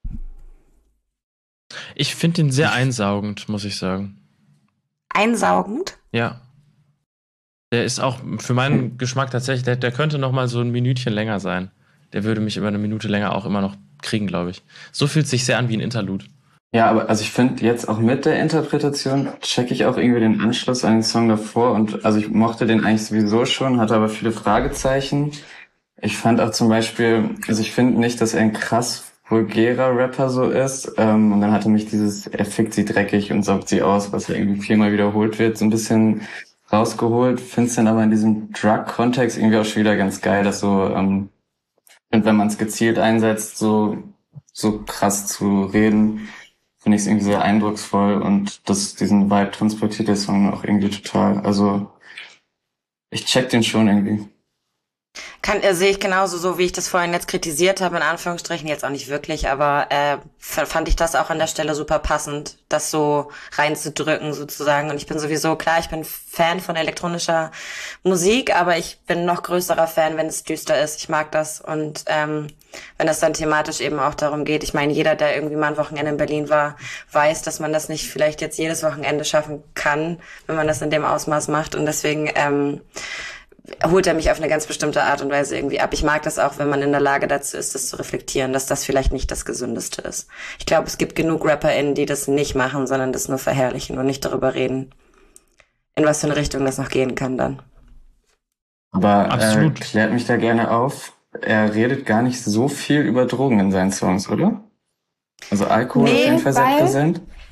Ich finde ihn sehr einsaugend, muss ich sagen. Einsaugend? Ja. Der ist auch für meinen Geschmack tatsächlich, der, der könnte noch mal so ein Minütchen länger sein. Der würde mich über eine Minute länger auch immer noch kriegen, glaube ich. So fühlt es sich sehr an wie ein Interlude. Ja, aber also ich finde jetzt auch mit der Interpretation checke ich auch irgendwie den Anschluss an den Song davor und also ich mochte den eigentlich sowieso schon, hatte aber viele Fragezeichen. Ich fand auch zum Beispiel, also ich finde nicht, dass er ein krass vulgärer Rapper so ist ähm, und dann hatte mich dieses, er fickt sie dreckig und saugt sie aus, was ja irgendwie viermal wiederholt wird, so ein bisschen rausgeholt. Find's dann aber in diesem Drug-Kontext irgendwie auch schon wieder ganz geil, dass so, ähm, und wenn man es gezielt einsetzt, so so krass zu reden, finde ich es irgendwie sehr eindrucksvoll und das diesen Vibe transportiert der Song auch irgendwie total. Also ich check den schon irgendwie. Kann, äh, sehe ich genauso, so wie ich das vorhin jetzt kritisiert habe, in Anführungsstrichen, jetzt auch nicht wirklich, aber äh, f- fand ich das auch an der Stelle super passend, das so reinzudrücken sozusagen. Und ich bin sowieso, klar, ich bin Fan von elektronischer Musik, aber ich bin noch größerer Fan, wenn es düster ist. Ich mag das und ähm, wenn das dann thematisch eben auch darum geht. Ich meine, jeder, der irgendwie mal ein Wochenende in Berlin war, weiß, dass man das nicht vielleicht jetzt jedes Wochenende schaffen kann, wenn man das in dem Ausmaß macht. Und deswegen ähm, holt er mich auf eine ganz bestimmte Art und Weise irgendwie ab. Ich mag das auch, wenn man in der Lage dazu ist, das zu reflektieren, dass das vielleicht nicht das Gesündeste ist. Ich glaube, es gibt genug RapperInnen, die das nicht machen, sondern das nur verherrlichen und nicht darüber reden, in was für eine Richtung das noch gehen kann dann. Aber Absolut. äh, klärt mich da gerne auf. Er redet gar nicht so viel über Drogen in seinen Songs, oder? Also Alkohol Nee, ist auf jeden Fall sehr weil- präsent.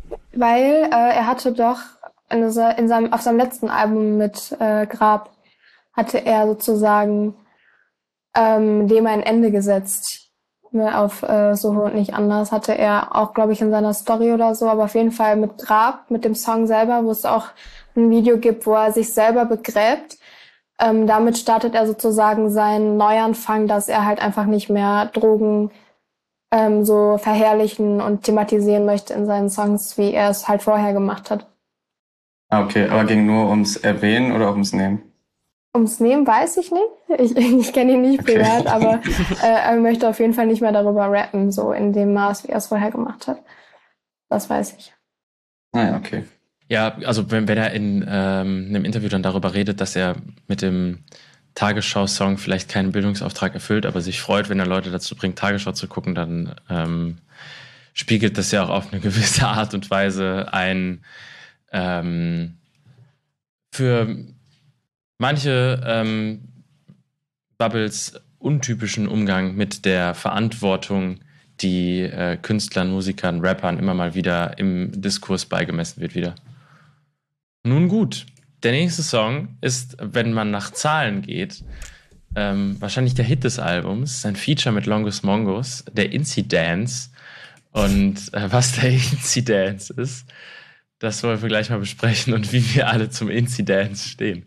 weil äh, er hatte doch in, in seinem, auf seinem letzten Album mit äh, Grab hatte er sozusagen ähm, dem ein Ende gesetzt. Auf äh, Soho und nicht anders hatte er auch, glaube ich, in seiner Story oder so, aber auf jeden Fall mit Grab, mit dem Song selber, wo es auch ein Video gibt, wo er sich selber begräbt. Ähm, damit startet er sozusagen seinen Neuanfang, dass er halt einfach nicht mehr Drogen ähm, so verherrlichen und thematisieren möchte in seinen Songs, wie er es halt vorher gemacht hat. Ah, okay, aber ging nur ums Erwähnen oder ums Nehmen? Ums Nehmen weiß ich nicht. Ich, ich kenne ihn nicht privat, okay. aber äh, er möchte auf jeden Fall nicht mehr darüber rappen, so in dem Maß, wie er es vorher gemacht hat. Das weiß ich. Ah ja, okay. Ja, also wenn, wenn er in ähm, einem Interview dann darüber redet, dass er mit dem Tagesschau-Song vielleicht keinen Bildungsauftrag erfüllt, aber sich freut, wenn er Leute dazu bringt, Tagesschau zu gucken, dann ähm, spiegelt das ja auch auf eine gewisse Art und Weise ein ähm, für manche ähm, Bubbles untypischen Umgang mit der Verantwortung, die äh, Künstlern, Musikern, Rappern immer mal wieder im Diskurs beigemessen wird wieder. Nun gut, der nächste Song ist, wenn man nach Zahlen geht, ähm, wahrscheinlich der Hit des Albums, ein Feature mit Longus Mongus, der Incidence. Und äh, was der Incidence ist, das wollen wir gleich mal besprechen und wie wir alle zum Incidence stehen.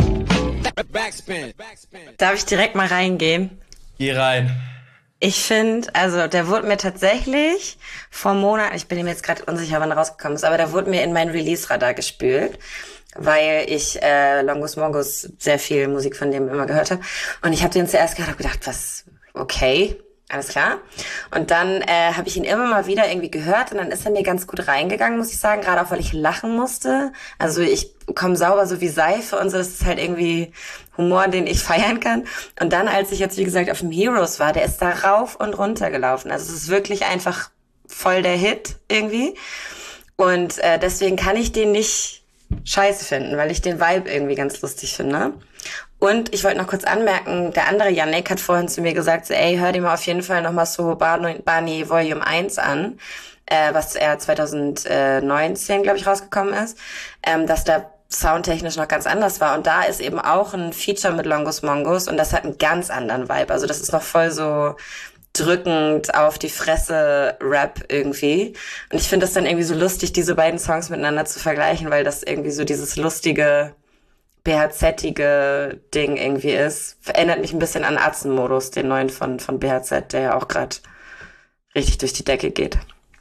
Darf ich direkt mal reingehen? Geh rein. Ich finde, also der wurde mir tatsächlich vor Monaten, ich bin mir jetzt gerade unsicher, wann er rausgekommen ist, aber der wurde mir in mein Release-Radar gespült, weil ich äh, Longus Mongus sehr viel Musik von dem immer gehört habe. Und ich habe den zuerst gehört und gedacht, was, okay, alles klar. Und dann äh, habe ich ihn immer mal wieder irgendwie gehört und dann ist er mir ganz gut reingegangen, muss ich sagen, gerade auch, weil ich lachen musste. Also ich komme sauber so wie Seife und so, das ist halt irgendwie Humor, den ich feiern kann. Und dann, als ich jetzt, wie gesagt, auf dem Heroes war, der ist da rauf und runter gelaufen. Also es ist wirklich einfach voll der Hit irgendwie. Und äh, deswegen kann ich den nicht scheiße finden, weil ich den Vibe irgendwie ganz lustig finde. Und ich wollte noch kurz anmerken, der andere Yannick hat vorhin zu mir gesagt, so, ey, hör dir mal auf jeden Fall nochmal so Barney Volume eins an, äh, was er zwanzig neunzehn, glaube ich, rausgekommen ist, ähm, dass da soundtechnisch noch ganz anders war. Und da ist eben auch ein Feature mit Longus Mongus und das hat einen ganz anderen Vibe. Also das ist noch voll so drückend auf die Fresse Rap irgendwie. Und ich finde das dann irgendwie so lustig, diese beiden Songs miteinander zu vergleichen, weil das irgendwie so dieses lustige B H Z-ige Ding irgendwie ist. Erinnert mich ein bisschen an Atzenmodus, den neuen von, von B H Z, der ja auch gerade richtig durch die Decke geht.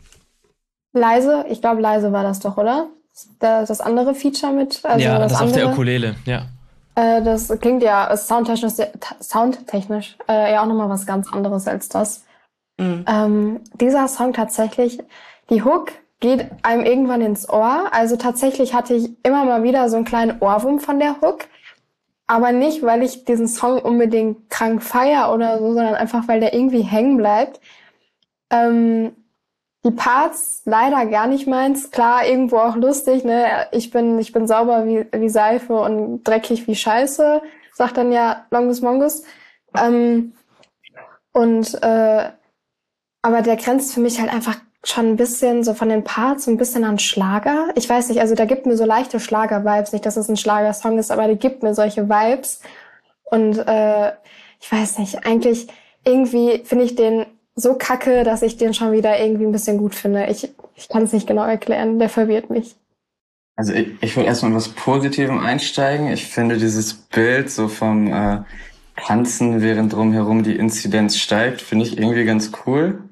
Leise, ich glaube Leise war das doch, oder? Das, das andere Feature mit? Also ja, das, das auf andere, der Ukulele, ja. Äh, das klingt ja soundtechnisch, soundtechnisch äh, ja auch nochmal was ganz anderes als das. Mhm. Ähm, dieser Song tatsächlich, die Hook geht einem irgendwann ins Ohr. Also tatsächlich hatte ich immer mal wieder so einen kleinen Ohrwurm von der Hook. Aber nicht, weil ich diesen Song unbedingt krank feier oder so, sondern einfach, weil der irgendwie hängen bleibt. Ähm, die Parts leider gar nicht meins. Klar, irgendwo auch lustig, ne? Ich bin, ich bin sauber wie, wie Seife und dreckig wie Scheiße, sagt dann ja Longus Mongus. Ähm, und, äh, aber der grenzt für mich halt einfach schon ein bisschen so von den Parts ein bisschen an Schlager. Ich weiß nicht, also da gibt mir so leichte Schlager-Vibes. Nicht, dass es ein Schlagersong ist, aber die gibt mir solche Vibes. Und äh, ich weiß nicht, eigentlich irgendwie finde ich den so kacke, dass ich den schon wieder irgendwie ein bisschen gut finde. Ich, ich kann es nicht genau erklären, der verwirrt mich. Also ich, ich will erstmal in was Positivem einsteigen. Ich finde dieses Bild so vom äh, Tanzen, während drumherum die Inzidenz steigt, finde ich irgendwie ganz cool.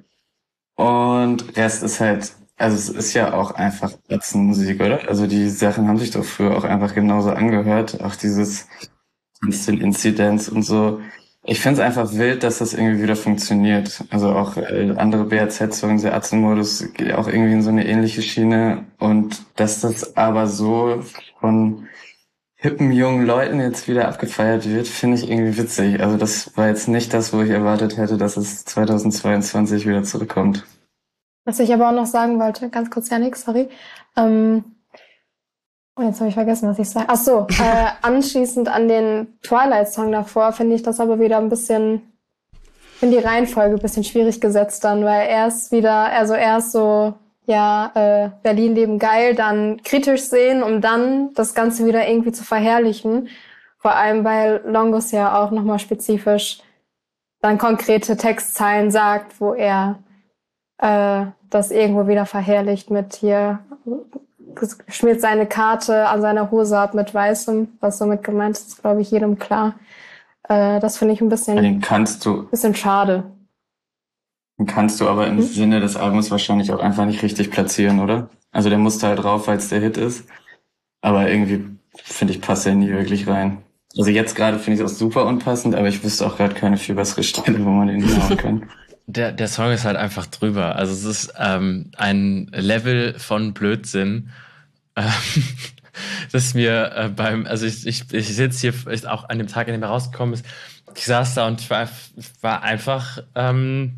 Und Rest ist halt, also es ist ja auch einfach Musik, oder? Also die Sachen haben sich doch früher auch einfach genauso angehört. Auch dieses Instant Inzidenz und so. Ich finde es einfach wild, dass das irgendwie wieder funktioniert. Also auch äh, andere B H Z-Songs, der Atzenmodus geht auch irgendwie in so eine ähnliche Schiene. Und dass das aber so von hippen jungen Leuten jetzt wieder abgefeiert wird, finde ich irgendwie witzig. Also das war jetzt nicht das, wo ich erwartet hätte, dass es zweitausendzweiundzwanzig wieder zurückkommt. Was ich aber auch noch sagen wollte, ganz kurz, Janik, sorry. Ähm, oh, jetzt habe ich vergessen, was ich sage. Ach so, äh, anschließend an den Twilight-Song davor finde ich das aber wieder ein bisschen, finde die Reihenfolge ein bisschen schwierig gesetzt dann, weil er ist wieder, also er ist so, ja, äh, Berlin leben geil, dann kritisch sehen, um dann das Ganze wieder irgendwie zu verherrlichen. Vor allem, weil Longus ja auch nochmal spezifisch dann konkrete Textzeilen sagt, wo er äh, das irgendwo wieder verherrlicht mit hier, schmiert seine Karte an seiner Hose ab mit Weißem, was somit gemeint ist, ist glaube ich jedem klar. Äh, das finde ich ein bisschen, Den kannst du, bisschen schade. den kannst du aber im Hm? Sinne des Albums wahrscheinlich auch einfach nicht richtig platzieren, oder? Also der musste halt drauf, weil es der Hit ist. Aber irgendwie, finde ich, passt er nie wirklich rein. Also jetzt gerade finde ich es auch super unpassend, aber ich wüsste auch gerade keine viel bessere Stelle, wo man den hinhauen kann. Der, der Song ist halt einfach drüber. Also es ist ähm, ein Level von Blödsinn, ähm, das mir äh, beim, also ich, ich, ich sitze hier ich, auch an dem Tag, an dem er rausgekommen ist, ich saß da und ich war, war einfach ähm,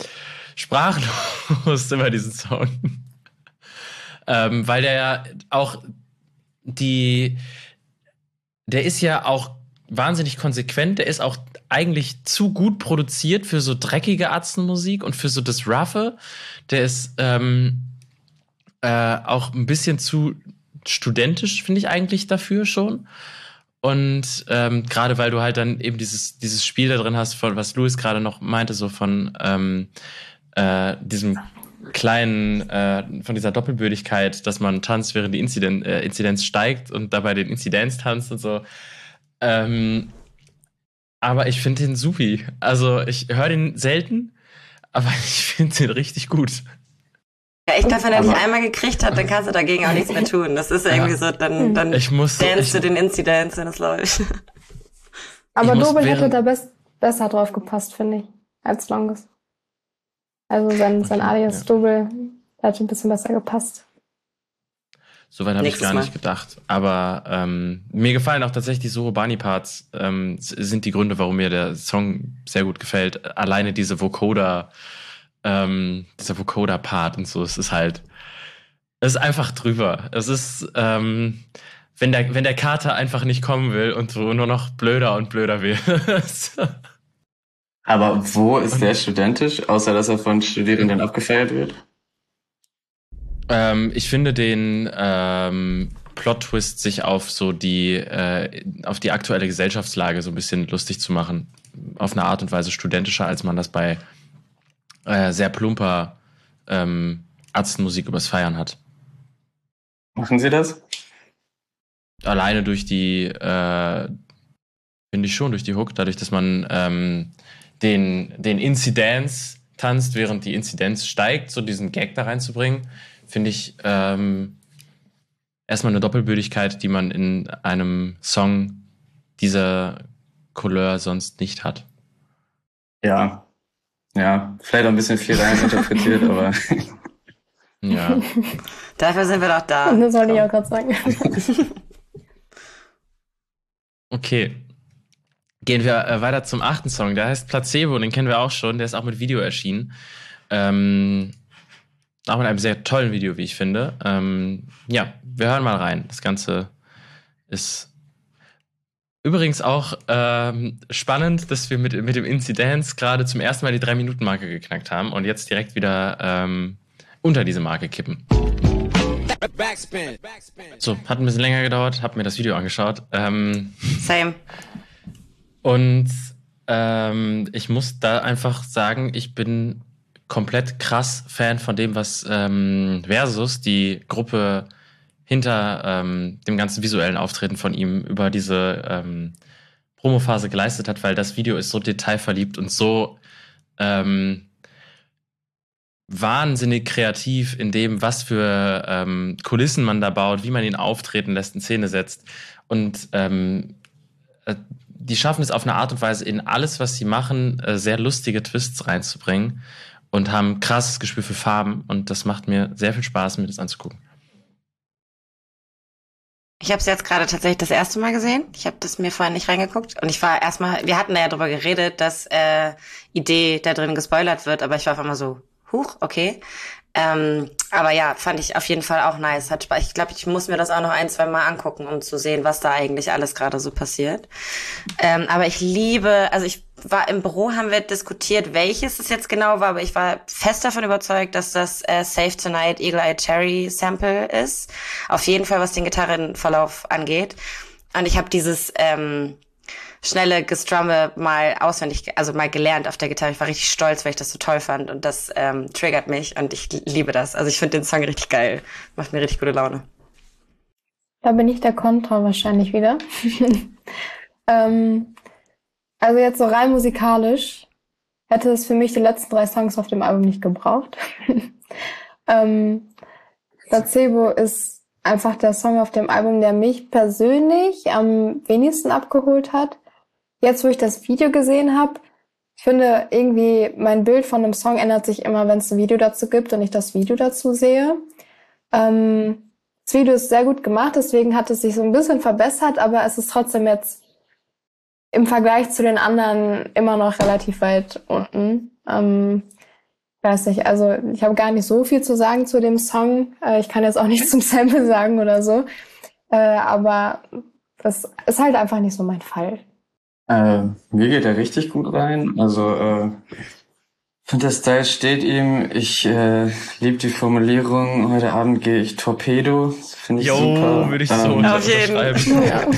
sprachlos über diesen Song. ähm, weil der ja auch die, der ist ja auch wahnsinnig konsequent, der ist auch eigentlich zu gut produziert für so dreckige Atzenmusik und für so das Roughe. Der ist ähm, äh, auch ein bisschen zu studentisch, finde ich eigentlich dafür schon. Und ähm, gerade weil du halt dann eben dieses, dieses Spiel da drin hast, von was Louis gerade noch meinte, so von ähm, äh, diesem kleinen, äh, von dieser Doppelbödigkeit, dass man tanzt, während die Inziden- äh, Inzidenz steigt und dabei den Inzidenz tanzt und so. Ähm, aber ich finde den supi. Also ich höre den selten, aber ich finde den richtig gut. Ja, ich glaube, wenn er Aber- dich einmal gekriegt hat, dann kannst du dagegen auch nichts mehr tun. Das ist irgendwie so, dann, dann Ich muss, dance du ich, den Inzidenz, wenn es läuft. Aber Ich muss Dobel hätte während- da best, besser drauf gepasst, finde ich, als Longus. Also sein, sein Okay, Alias ja. Dobel hat ein bisschen besser gepasst. Soweit habe ich Nächstes gar Mal. nicht gedacht. Aber ähm, mir gefallen auch tatsächlich die Sorobani-Parts, ähm, s- sind die Gründe, warum mir der Song sehr gut gefällt. Alleine diese Vocoder, ähm, dieser Vocoder-Part und so, es ist halt, es ist einfach drüber. Es ist, ähm, wenn der, wenn der Kater einfach nicht kommen will und so nur noch blöder und blöder wird. Aber wo ist der studentisch, außer dass er von Studierenden abgefeiert wird? Ähm, ich finde den ähm, Plot-Twist, sich auf so die äh, auf die aktuelle Gesellschaftslage so ein bisschen lustig zu machen, auf eine Art und Weise studentischer, als man das bei äh, sehr plumper ähm, Arztmusik übers Feiern hat. Machen Sie das? Alleine durch die, äh, finde ich schon, durch die Hook, dadurch, dass man ähm, den, den Inzidenz tanzt, während die Inzidenz steigt, so diesen Gag da reinzubringen, finde ich ähm, erstmal eine Doppelbödigkeit, die man in einem Song dieser Couleur sonst nicht hat. Ja. Ja, vielleicht auch ein bisschen viel rein interpretiert, aber Ja. Dafür sind wir doch da. Und das wollte ich auch gerade sagen. Okay. Gehen wir äh, weiter zum achten Song. Der heißt Placebo, den kennen wir auch schon. Der ist auch mit Video erschienen. Ähm, auch mit einem sehr tollen Video, wie ich finde. Ähm, ja, wir hören mal rein. Das Ganze ist übrigens auch ähm, spannend, dass wir mit, mit dem Inzidenz gerade zum ersten Mal die drei-Minuten-Marke geknackt haben und jetzt direkt wieder ähm, unter diese Marke kippen. So, hat ein bisschen länger gedauert, hab mir das Video angeschaut. Ähm, Same. Und ähm, ich muss da einfach sagen, ich bin komplett krass Fan von dem, was ähm, Versus, die Gruppe hinter ähm, dem ganzen visuellen Auftreten von ihm über diese ähm, Promophase geleistet hat, weil das Video ist so detailverliebt und so ähm, wahnsinnig kreativ in dem, was für ähm, Kulissen man da baut, wie man ihn auftreten lässt, in Szene setzt. Und ähm, äh, die schaffen es auf eine Art und Weise, in alles, was sie machen, äh, sehr lustige Twists reinzubringen und haben krasses Gespür für Farben. Und das macht mir sehr viel Spaß, mir das anzugucken. Ich habe es jetzt gerade tatsächlich das erste Mal gesehen. Ich habe das mir vorhin nicht reingeguckt. Und ich war erstmal, wir hatten da ja drüber geredet, dass äh, Idee da drin gespoilert wird, aber ich war auf einmal so, huch, okay. Ähm, aber ja, fand ich auf jeden Fall auch nice. Hat Spaß. Ich glaube, ich muss mir das auch noch ein, zwei Mal angucken, um zu sehen, was da eigentlich alles gerade so passiert. Ähm, aber ich liebe, also ich war im Büro, haben wir diskutiert, welches es jetzt genau war, aber ich war fest davon überzeugt, dass das äh, Save Tonight Eagle Eye Cherry Sample ist. Auf jeden Fall, was den Gitarrenverlauf angeht. Und ich habe dieses ähm, schnelle Gestrumme mal auswendig, also mal gelernt auf der Gitarre. Ich war richtig stolz, weil ich das so toll fand und das ähm, triggert mich und ich liebe das. Also ich finde den Song richtig geil. Macht mir richtig gute Laune. Da bin ich der Kontra wahrscheinlich wieder. ähm, also jetzt so rein musikalisch hätte es für mich die letzten drei Songs auf dem Album nicht gebraucht. ähm, Placebo ist einfach der Song auf dem Album, der mich persönlich am wenigsten abgeholt hat. Jetzt, wo ich das Video gesehen habe, ich finde irgendwie, mein Bild von einem Song ändert sich immer, wenn es ein Video dazu gibt und ich das Video dazu sehe. Ähm, das Video ist sehr gut gemacht, deswegen hat es sich so ein bisschen verbessert, aber es ist trotzdem jetzt im Vergleich zu den anderen immer noch relativ weit unten. Ähm, weiß nicht, also ich habe gar nicht so viel zu sagen zu dem Song. Äh, ich kann jetzt auch nichts zum Sample sagen oder so. Äh, aber das ist halt einfach nicht so mein Fall. Äh, mir geht er richtig gut rein. Also, äh, finde der Style steht ihm. Ich äh, liebe die Formulierung. Heute Abend gehe ich Torpedo. Finde ich Jo, super. würde ich so Ähm, Auf jeden. unterschreiben.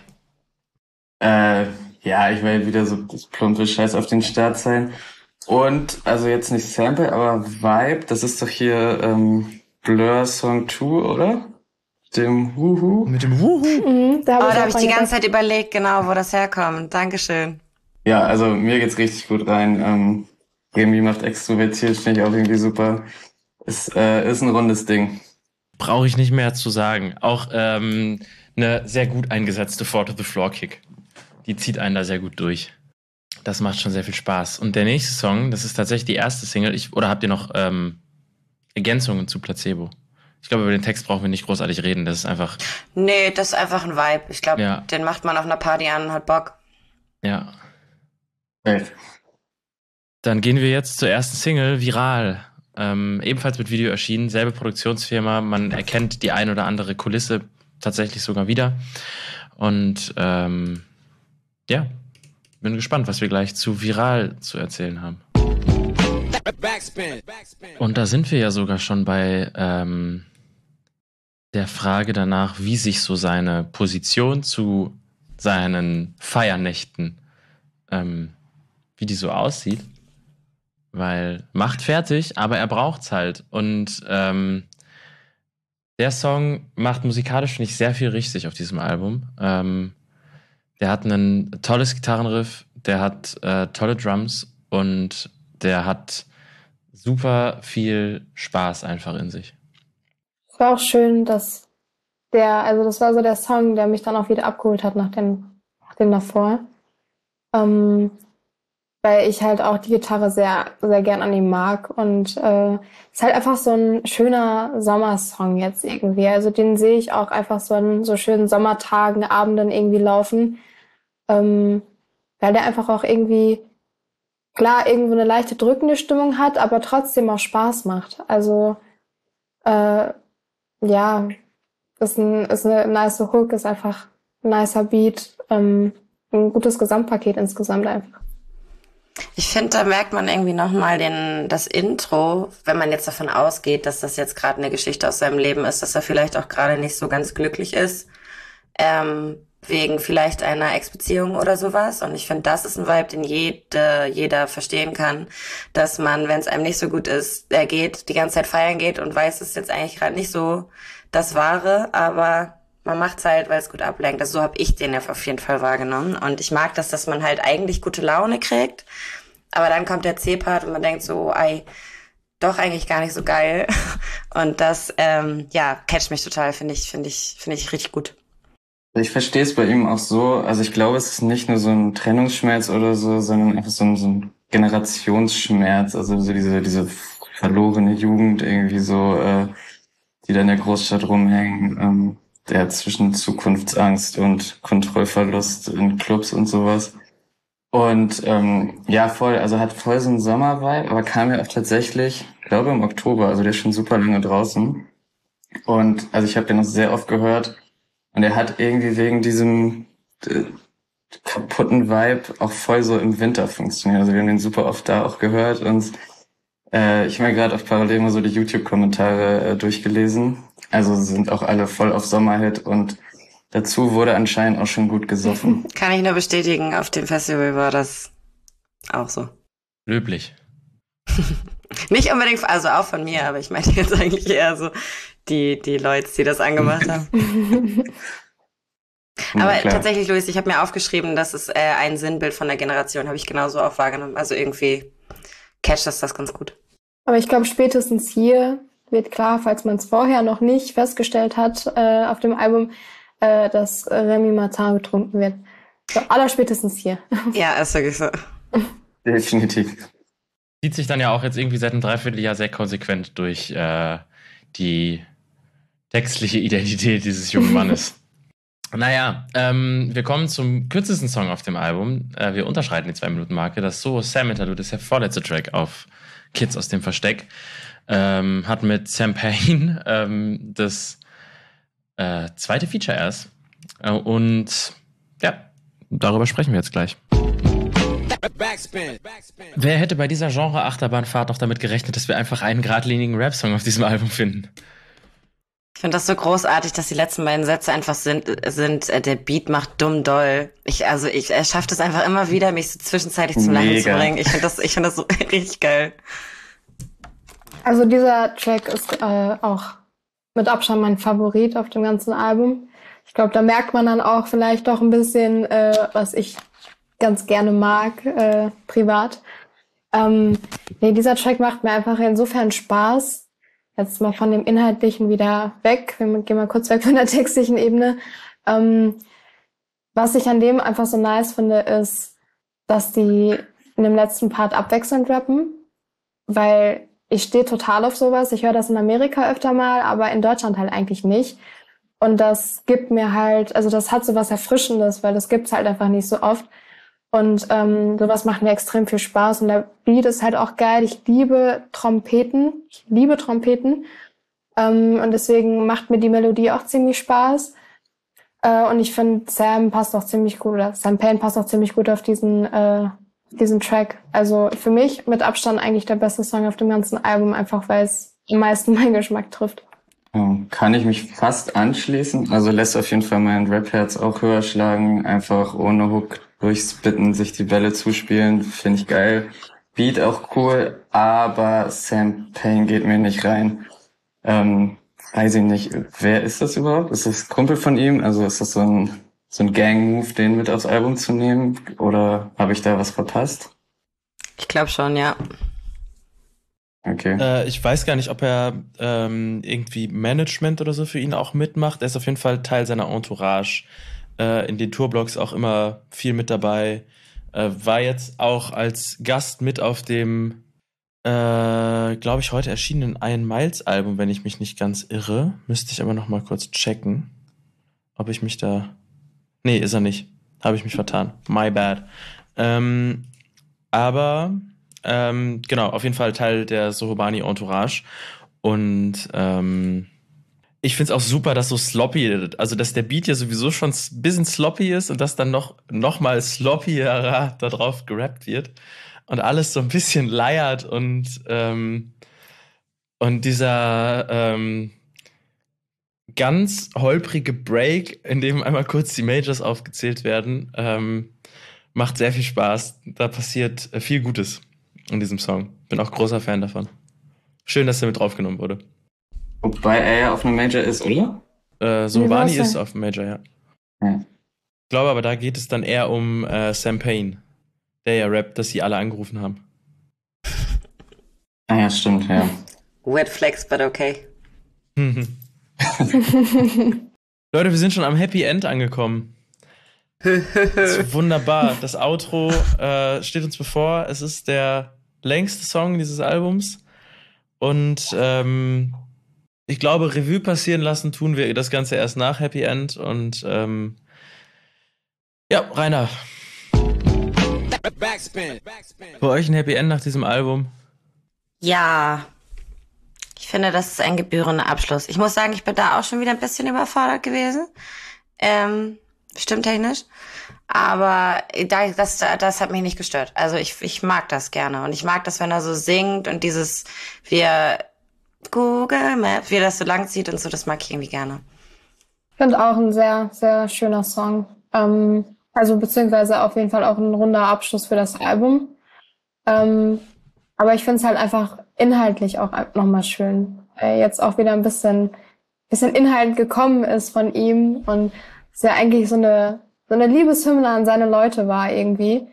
Äh, ja, ich will wieder so das plumpe Scheiß auf den Start sein. Und, also jetzt nicht Sample, aber Vibe, das ist doch hier ähm, Blur Song zwei, oder? Dem Huhu. Mit dem Wuhu. Mhm, da Oh, habe da ich, habe ich auch die dran ganze Zeit überlegt, genau, wo das herkommt. Dankeschön. Ja, also mir geht's richtig gut rein. Ähm, Remy macht extrovertiert, finde ich auch irgendwie super. Ist, äh, ist ein rundes Ding. Brauche ich nicht mehr zu sagen. Auch ähm, eine sehr gut eingesetzte Four-to-the-Floor-Kick. Die zieht einen da sehr gut durch. Das macht schon sehr viel Spaß. Und der nächste Song, das ist tatsächlich die erste Single. Ich, oder habt ihr noch ähm, Ergänzungen zu Placebo? Ich glaube, über den Text brauchen wir nicht großartig reden. Das ist einfach, Nee, das ist einfach ein Vibe. Ich glaube, Ja. den macht man auf einer Party an und hat Bock. ja. Hey. Dann gehen wir jetzt zur ersten Single, Viral. Ähm, ebenfalls mit Video erschienen, selbe Produktionsfirma. Man erkennt die ein oder andere Kulisse tatsächlich sogar wieder. Und ähm, ja, bin gespannt, was wir gleich zu Viral zu erzählen haben. Und da sind wir ja sogar schon bei ähm, der Frage danach, wie sich so seine Position zu seinen Feiernächten, ähm, wie die so aussieht. Weil macht fertig, aber er braucht's halt. Und ähm, der Song macht musikalisch, finde ich, sehr viel richtig auf diesem Album. Ähm, der hat ein tolles Gitarrenriff, der hat äh, tolle Drums und der hat super viel Spaß einfach in sich. Es war auch schön, dass der, also das war so der Song, der mich dann auch wieder abgeholt hat nach dem, nach dem davor. Ähm, weil ich halt auch die Gitarre sehr, sehr gern an ihm mag. Und äh, ist halt einfach so ein schöner Sommersong jetzt irgendwie. Also den sehe ich auch einfach so an so schönen Sommertagen, Abenden irgendwie laufen. Ähm, weil der einfach auch irgendwie, klar, irgendwo eine leichte drückende Stimmung hat, aber trotzdem auch Spaß macht. Also, äh, ja, ist, ein, ist eine nice Hook, ist einfach ein nicer Beat, ähm, ein gutes Gesamtpaket insgesamt einfach. Ich finde, da merkt man irgendwie nochmal den, das Intro, wenn man jetzt davon ausgeht, dass das jetzt gerade eine Geschichte aus seinem Leben ist, dass er vielleicht auch gerade nicht so ganz glücklich ist, ähm, wegen vielleicht einer Ex-Beziehung oder sowas. Und ich finde, das ist ein Vibe, den jede, jeder verstehen kann, dass man, wenn es einem nicht so gut ist, er geht, die ganze Zeit feiern geht und weiß, es ist jetzt eigentlich gerade nicht so das Wahre, aber man macht's halt, weil es gut ablenkt. Also so habe ich den ja auf jeden Fall wahrgenommen. Und ich mag das, dass man halt eigentlich gute Laune kriegt, aber dann kommt der C-Part und man denkt so, ey, doch eigentlich gar nicht so geil. Und das, ähm, ja, catcht mich total, finde ich, finde ich, finde ich richtig gut. Ich verstehe es bei ihm auch so, also ich glaube, es ist nicht nur so ein Trennungsschmerz oder so, sondern einfach so ein, so ein Generationsschmerz, also so diese, diese verlorene Jugend irgendwie so, äh, die da in der Großstadt rumhängen, ähm, der zwischen Zukunftsangst und Kontrollverlust in Clubs und sowas. Und ähm, ja, voll, also hat voll so einen Sommer-Vibe, aber kam ja auch tatsächlich, ich glaube im Oktober, also der ist schon super lange draußen. Und also ich habe den noch sehr oft gehört und er hat irgendwie wegen diesem äh, kaputten Vibe auch voll so im Winter funktioniert. Also wir haben den super oft da auch gehört und äh, ich habe mir gerade auf parallel mal so die YouTube-Kommentare äh, durchgelesen. Also sind auch alle voll auf Sommerhit und dazu wurde anscheinend auch schon gut gesoffen. Kann ich nur bestätigen, auf dem Festival war das auch so. Löblich. Nicht unbedingt, also auch von mir, aber ich meine jetzt eigentlich eher so die die Leute, die das angemacht haben. Aber Ja, tatsächlich, Luis, ich habe mir aufgeschrieben, das ist äh, ein Sinnbild von der Generation, habe ich genauso auch wahrgenommen. Also irgendwie catcht das das ganz gut. Aber ich glaube, spätestens hier wird klar, falls man es vorher noch nicht festgestellt hat, äh, auf dem Album, äh, dass Remy Martin betrunken wird. So, allerspätestens hier. Ja, ist wirklich so. definitiv. Zieht sich dann ja auch jetzt irgendwie seit einem Dreivierteljahr sehr konsequent durch äh, die textliche Identität dieses jungen Mannes. Naja, ähm, wir kommen zum kürzesten Song auf dem Album. Äh, wir unterschreiten die zwei-Minuten-Marke. Das So Sam Interlude ist der vorletzte Track auf Kids aus dem Versteck. Ähm, hat mit Sam Payne ähm, das äh, zweite Feature erst. Äh, und ja, darüber sprechen wir jetzt gleich. Backspin. Backspin. Wer hätte bei dieser Genre-Achterbahnfahrt noch damit gerechnet, dass wir einfach einen geradlinigen Rap-Song auf diesem Album finden? Ich finde das so großartig, dass die letzten beiden Sätze einfach sind, sind äh, der Beat macht dumm doll. Ich, also ich, er schafft es einfach immer wieder, mich so zwischenzeitlich zum Lachen Mega. zu bringen. Ich finde das, ich finde das so richtig geil. Also dieser Track ist äh, auch mit Abstand mein Favorit auf dem ganzen Album. Ich glaube, da merkt man dann auch vielleicht doch ein bisschen, äh, was ich ganz gerne mag, äh, privat. Ähm, nee, dieser Track macht mir einfach insofern Spaß. Jetzt mal von dem Inhaltlichen wieder weg. Wir gehen mal kurz weg von der textlichen Ebene. Ähm, was ich an dem einfach so nice finde, ist, dass die in dem letzten Part abwechselnd rappen, weil ich stehe total auf sowas. Ich höre das in Amerika öfter mal, aber in Deutschland halt eigentlich nicht. Und das gibt mir halt, also das hat so was Erfrischendes, weil das gibt's halt einfach nicht so oft. Und ähm, sowas macht mir extrem viel Spaß. Und der Beat ist halt auch geil. Ich liebe Trompeten. Ich liebe Trompeten. Ähm, und deswegen macht mir die Melodie auch ziemlich Spaß. Äh, und ich finde, Sam passt auch ziemlich gut, oder Sam Payne passt auch ziemlich gut auf diesen, äh, diesen Track. Also für mich mit Abstand eigentlich der beste Song auf dem ganzen Album, einfach weil es am meisten meinen Geschmack trifft. Ja, kann ich mich fast anschließen. Also lässt auf jeden Fall mein Rap-Herz auch höher schlagen. Einfach ohne Hook durchspitten, sich die Bälle zuspielen, finde ich geil. Beat auch cool, aber Sam Payne geht mir nicht rein. Ähm, weiß ich nicht, wer ist das überhaupt? Ist das ein Kumpel von ihm? Also ist das so ein, so ein Gang-Move, den mit aufs Album zu nehmen? Oder habe ich da was verpasst? Ich glaube schon, ja. Okay. Äh, ich weiß gar nicht, ob er ähm, irgendwie Management oder so für ihn auch mitmacht. Er ist auf jeden Fall Teil seiner Entourage. Äh, in den Tourblogs auch immer viel mit dabei. Äh, war jetzt auch als Gast mit auf dem, äh, glaube ich, heute erschienenen Iron Miles Album, wenn ich mich nicht ganz irre. Müsste ich aber noch mal kurz checken, ob ich mich da... Nee, ist er nicht. Habe ich mich vertan. My bad. Ähm, aber... Ähm, genau, auf jeden Fall Teil der Sohobani Entourage. Und ähm, ich find's auch super, dass so sloppy, also dass der Beat ja sowieso schon ein bisschen sloppy ist und dass dann noch, noch mal sloppierer da drauf gerappt wird. Und alles so ein bisschen leiert und ähm, und dieser ähm, ganz holprige Break, in dem einmal kurz die Majors aufgezählt werden, ähm, macht sehr viel Spaß. Da passiert viel Gutes in diesem Song. Bin auch großer Fan davon. Schön, dass er mit draufgenommen wurde. Wobei er ja auf einem Major ist, oder? Äh, Sohobani Wie war's ist denn? auf dem Major, ja. Ja. Ich glaube aber, da geht es dann eher um äh, Sam Payne, der ja rappt, dass sie alle angerufen haben. Ah ja, stimmt, ja. Weird flex, but okay. Leute, wir sind schon am Happy End angekommen. Das ist wunderbar. Das Outro äh, steht uns bevor. Es ist der längste Song dieses Albums. Und ähm, ich glaube, Revue passieren lassen tun wir das Ganze erst nach Happy End. Und ähm, ja, Rainer. Für euch ein Happy End nach diesem Album? Ja. Ich finde, das ist ein gebührender Abschluss. Ich muss sagen, ich bin da auch schon wieder ein bisschen überfordert gewesen. Ähm, stimmtechnisch. Aber das, das hat mich nicht gestört. Also ich, ich mag das gerne. Und ich mag das, wenn er so singt und dieses, wie er Google Maps, wie er das so lang zieht und so, das mag ich irgendwie gerne. Ich finde auch ein sehr, sehr schöner Song. Ähm, also beziehungsweise auf jeden Fall auch ein runder Abschluss für das Album. Ähm, aber ich finde es halt einfach inhaltlich auch nochmal schön. Weil jetzt auch wieder ein bisschen, bisschen Inhalt gekommen ist von ihm und es ja eigentlich so eine, so eine Liebeshymne an seine Leute war irgendwie.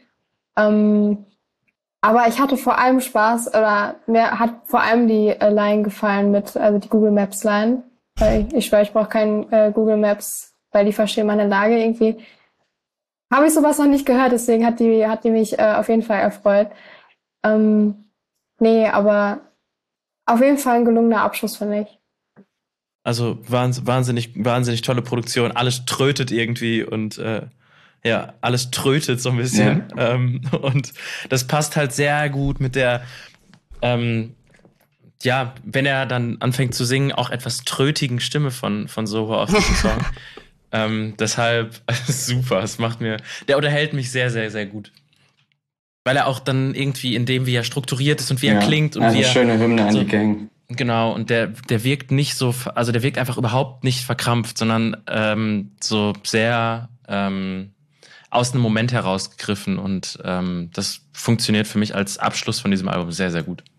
Ähm, aber ich hatte vor allem Spaß, oder mir hat vor allem die äh, Line gefallen mit, also die Google Maps Line. Weil ich, ich schwöre, ich brauche kein äh, Google Maps, weil die verstehen meine Lage irgendwie. Habe ich sowas noch nicht gehört, deswegen hat die, hat die mich äh, auf jeden Fall erfreut. Ähm, nee, aber auf jeden Fall ein gelungener Abschluss, finde ich. Also wahnsinnig, wahnsinnig tolle Produktion. Alles trötet irgendwie und äh, ja, alles trötet so ein bisschen. Ja. Ähm, und das passt halt sehr gut mit der, ähm, ja, wenn er dann anfängt zu singen, auch etwas trötigen Stimme von, von Soho auf diesem Song. ähm, deshalb super, es macht mir, der unterhält mich sehr, sehr, sehr gut. Weil er auch dann irgendwie in dem, wie er strukturiert ist und wie ja, er klingt. Und also wie er, schöne Hymne an so, die Gang. Genau, und der, der wirkt nicht so, also der wirkt einfach überhaupt nicht verkrampft, sondern ähm, so sehr ähm, aus einem Moment herausgegriffen. Und ähm, das funktioniert für mich als Abschluss von diesem Album sehr, sehr gut.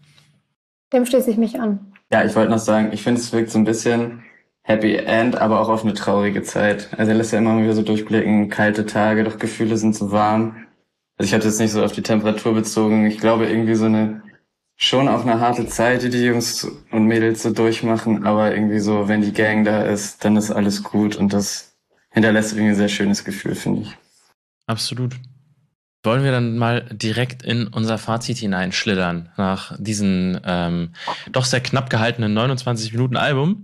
Dem schließe ich mich an. Ja, ich wollte noch sagen, ich finde, es wirkt so ein bisschen Happy End, aber auch auf eine traurige Zeit. Also er lässt ja immer wieder so durchblicken, kalte Tage, doch Gefühle sind so warm. Also ich habe das nicht so auf die Temperatur bezogen. Ich glaube irgendwie so eine, schon auch eine harte Zeit, die die Jungs und Mädels so durchmachen, aber irgendwie so, wenn die Gang da ist, dann ist alles gut und das hinterlässt irgendwie ein sehr schönes Gefühl, finde ich. Absolut. Wollen wir dann mal direkt in unser Fazit hineinschlittern nach diesem ähm, doch sehr knapp gehaltenen neunundzwanzig Minuten Album?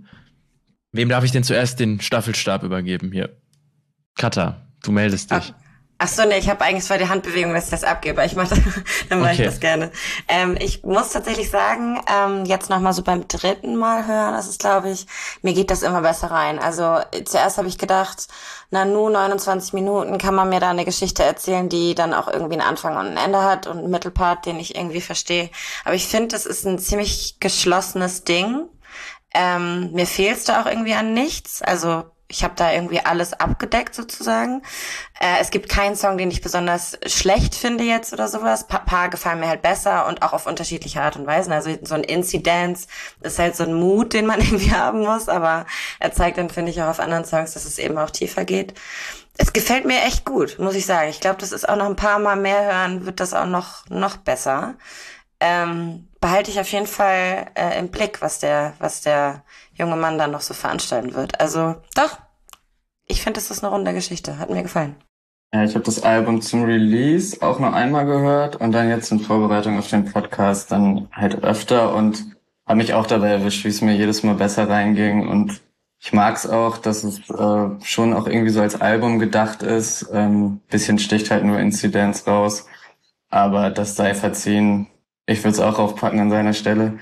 Wem darf ich denn zuerst den Staffelstab übergeben hier? Katha, du meldest dich. Ach, ach so, nee, ich habe eigentlich zwar die Handbewegung, dass ich das abgebe, ich mach das, dann mache okay. ich das gerne. Ähm, ich muss tatsächlich sagen, ähm, jetzt nochmal so beim dritten Mal hören, das ist, glaube ich, mir geht das immer besser rein. Also zuerst habe ich gedacht, na nur neunundzwanzig Minuten kann man mir da eine Geschichte erzählen, die dann auch irgendwie einen Anfang und ein Ende hat und einen Mittelpart, den ich irgendwie verstehe. Aber ich finde, das ist ein ziemlich geschlossenes Ding. Ähm, mir fehlt es da auch irgendwie an nichts. Also ich habe da irgendwie alles abgedeckt sozusagen. Äh, es gibt keinen Song, den ich besonders schlecht finde jetzt oder sowas. Pa- paar gefallen mir halt besser und auch auf unterschiedliche Art und Weisen. Also so ein Inzidenz ist halt so ein Mut, den man irgendwie haben muss, aber er zeigt dann, finde ich, auch auf anderen Songs, dass es eben auch tiefer geht. Es gefällt mir echt gut, muss ich sagen. Ich glaube, das ist auch noch ein paar Mal mehr hören, wird das auch noch noch besser. Ähm, behalte ich auf jeden Fall äh, im Blick, was der was der junge Mann dann noch so veranstalten wird. Also doch, ich finde, das ist eine runde Geschichte. Hat mir gefallen. Ja, ich habe das Album zum Release auch noch einmal gehört und dann jetzt in Vorbereitung auf den Podcast dann halt öfter und habe mich auch dabei erwischt, wie es mir jedes Mal besser reinging. Und ich mag es auch, dass es äh, schon auch irgendwie so als Album gedacht ist. Ähm, bisschen sticht halt nur Inzidenz raus, aber das sei verziehen. Ich würde es auch aufpacken an seiner Stelle.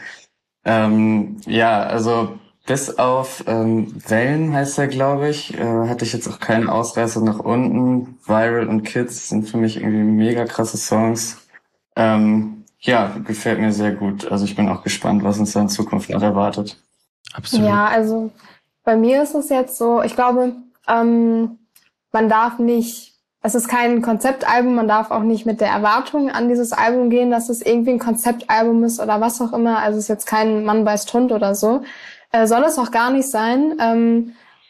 Ähm, ja, also bis auf ähm, Wellen heißt er, glaube ich, äh, hatte ich jetzt auch keinen Ausreißer nach unten. Viral und Kids sind für mich irgendwie mega krasse Songs. Ähm, ja, gefällt mir sehr gut. Also ich bin auch gespannt, was uns da in Zukunft noch erwartet. Absolut. Ja, also bei mir ist es jetzt so, ich glaube, ähm, man darf nicht, es ist kein Konzeptalbum, man darf auch nicht mit der Erwartung an dieses Album gehen, dass es irgendwie ein Konzeptalbum ist oder was auch immer. Also es ist jetzt kein Mann beißt Hund oder so. Äh, soll es auch gar nicht sein. Ähm,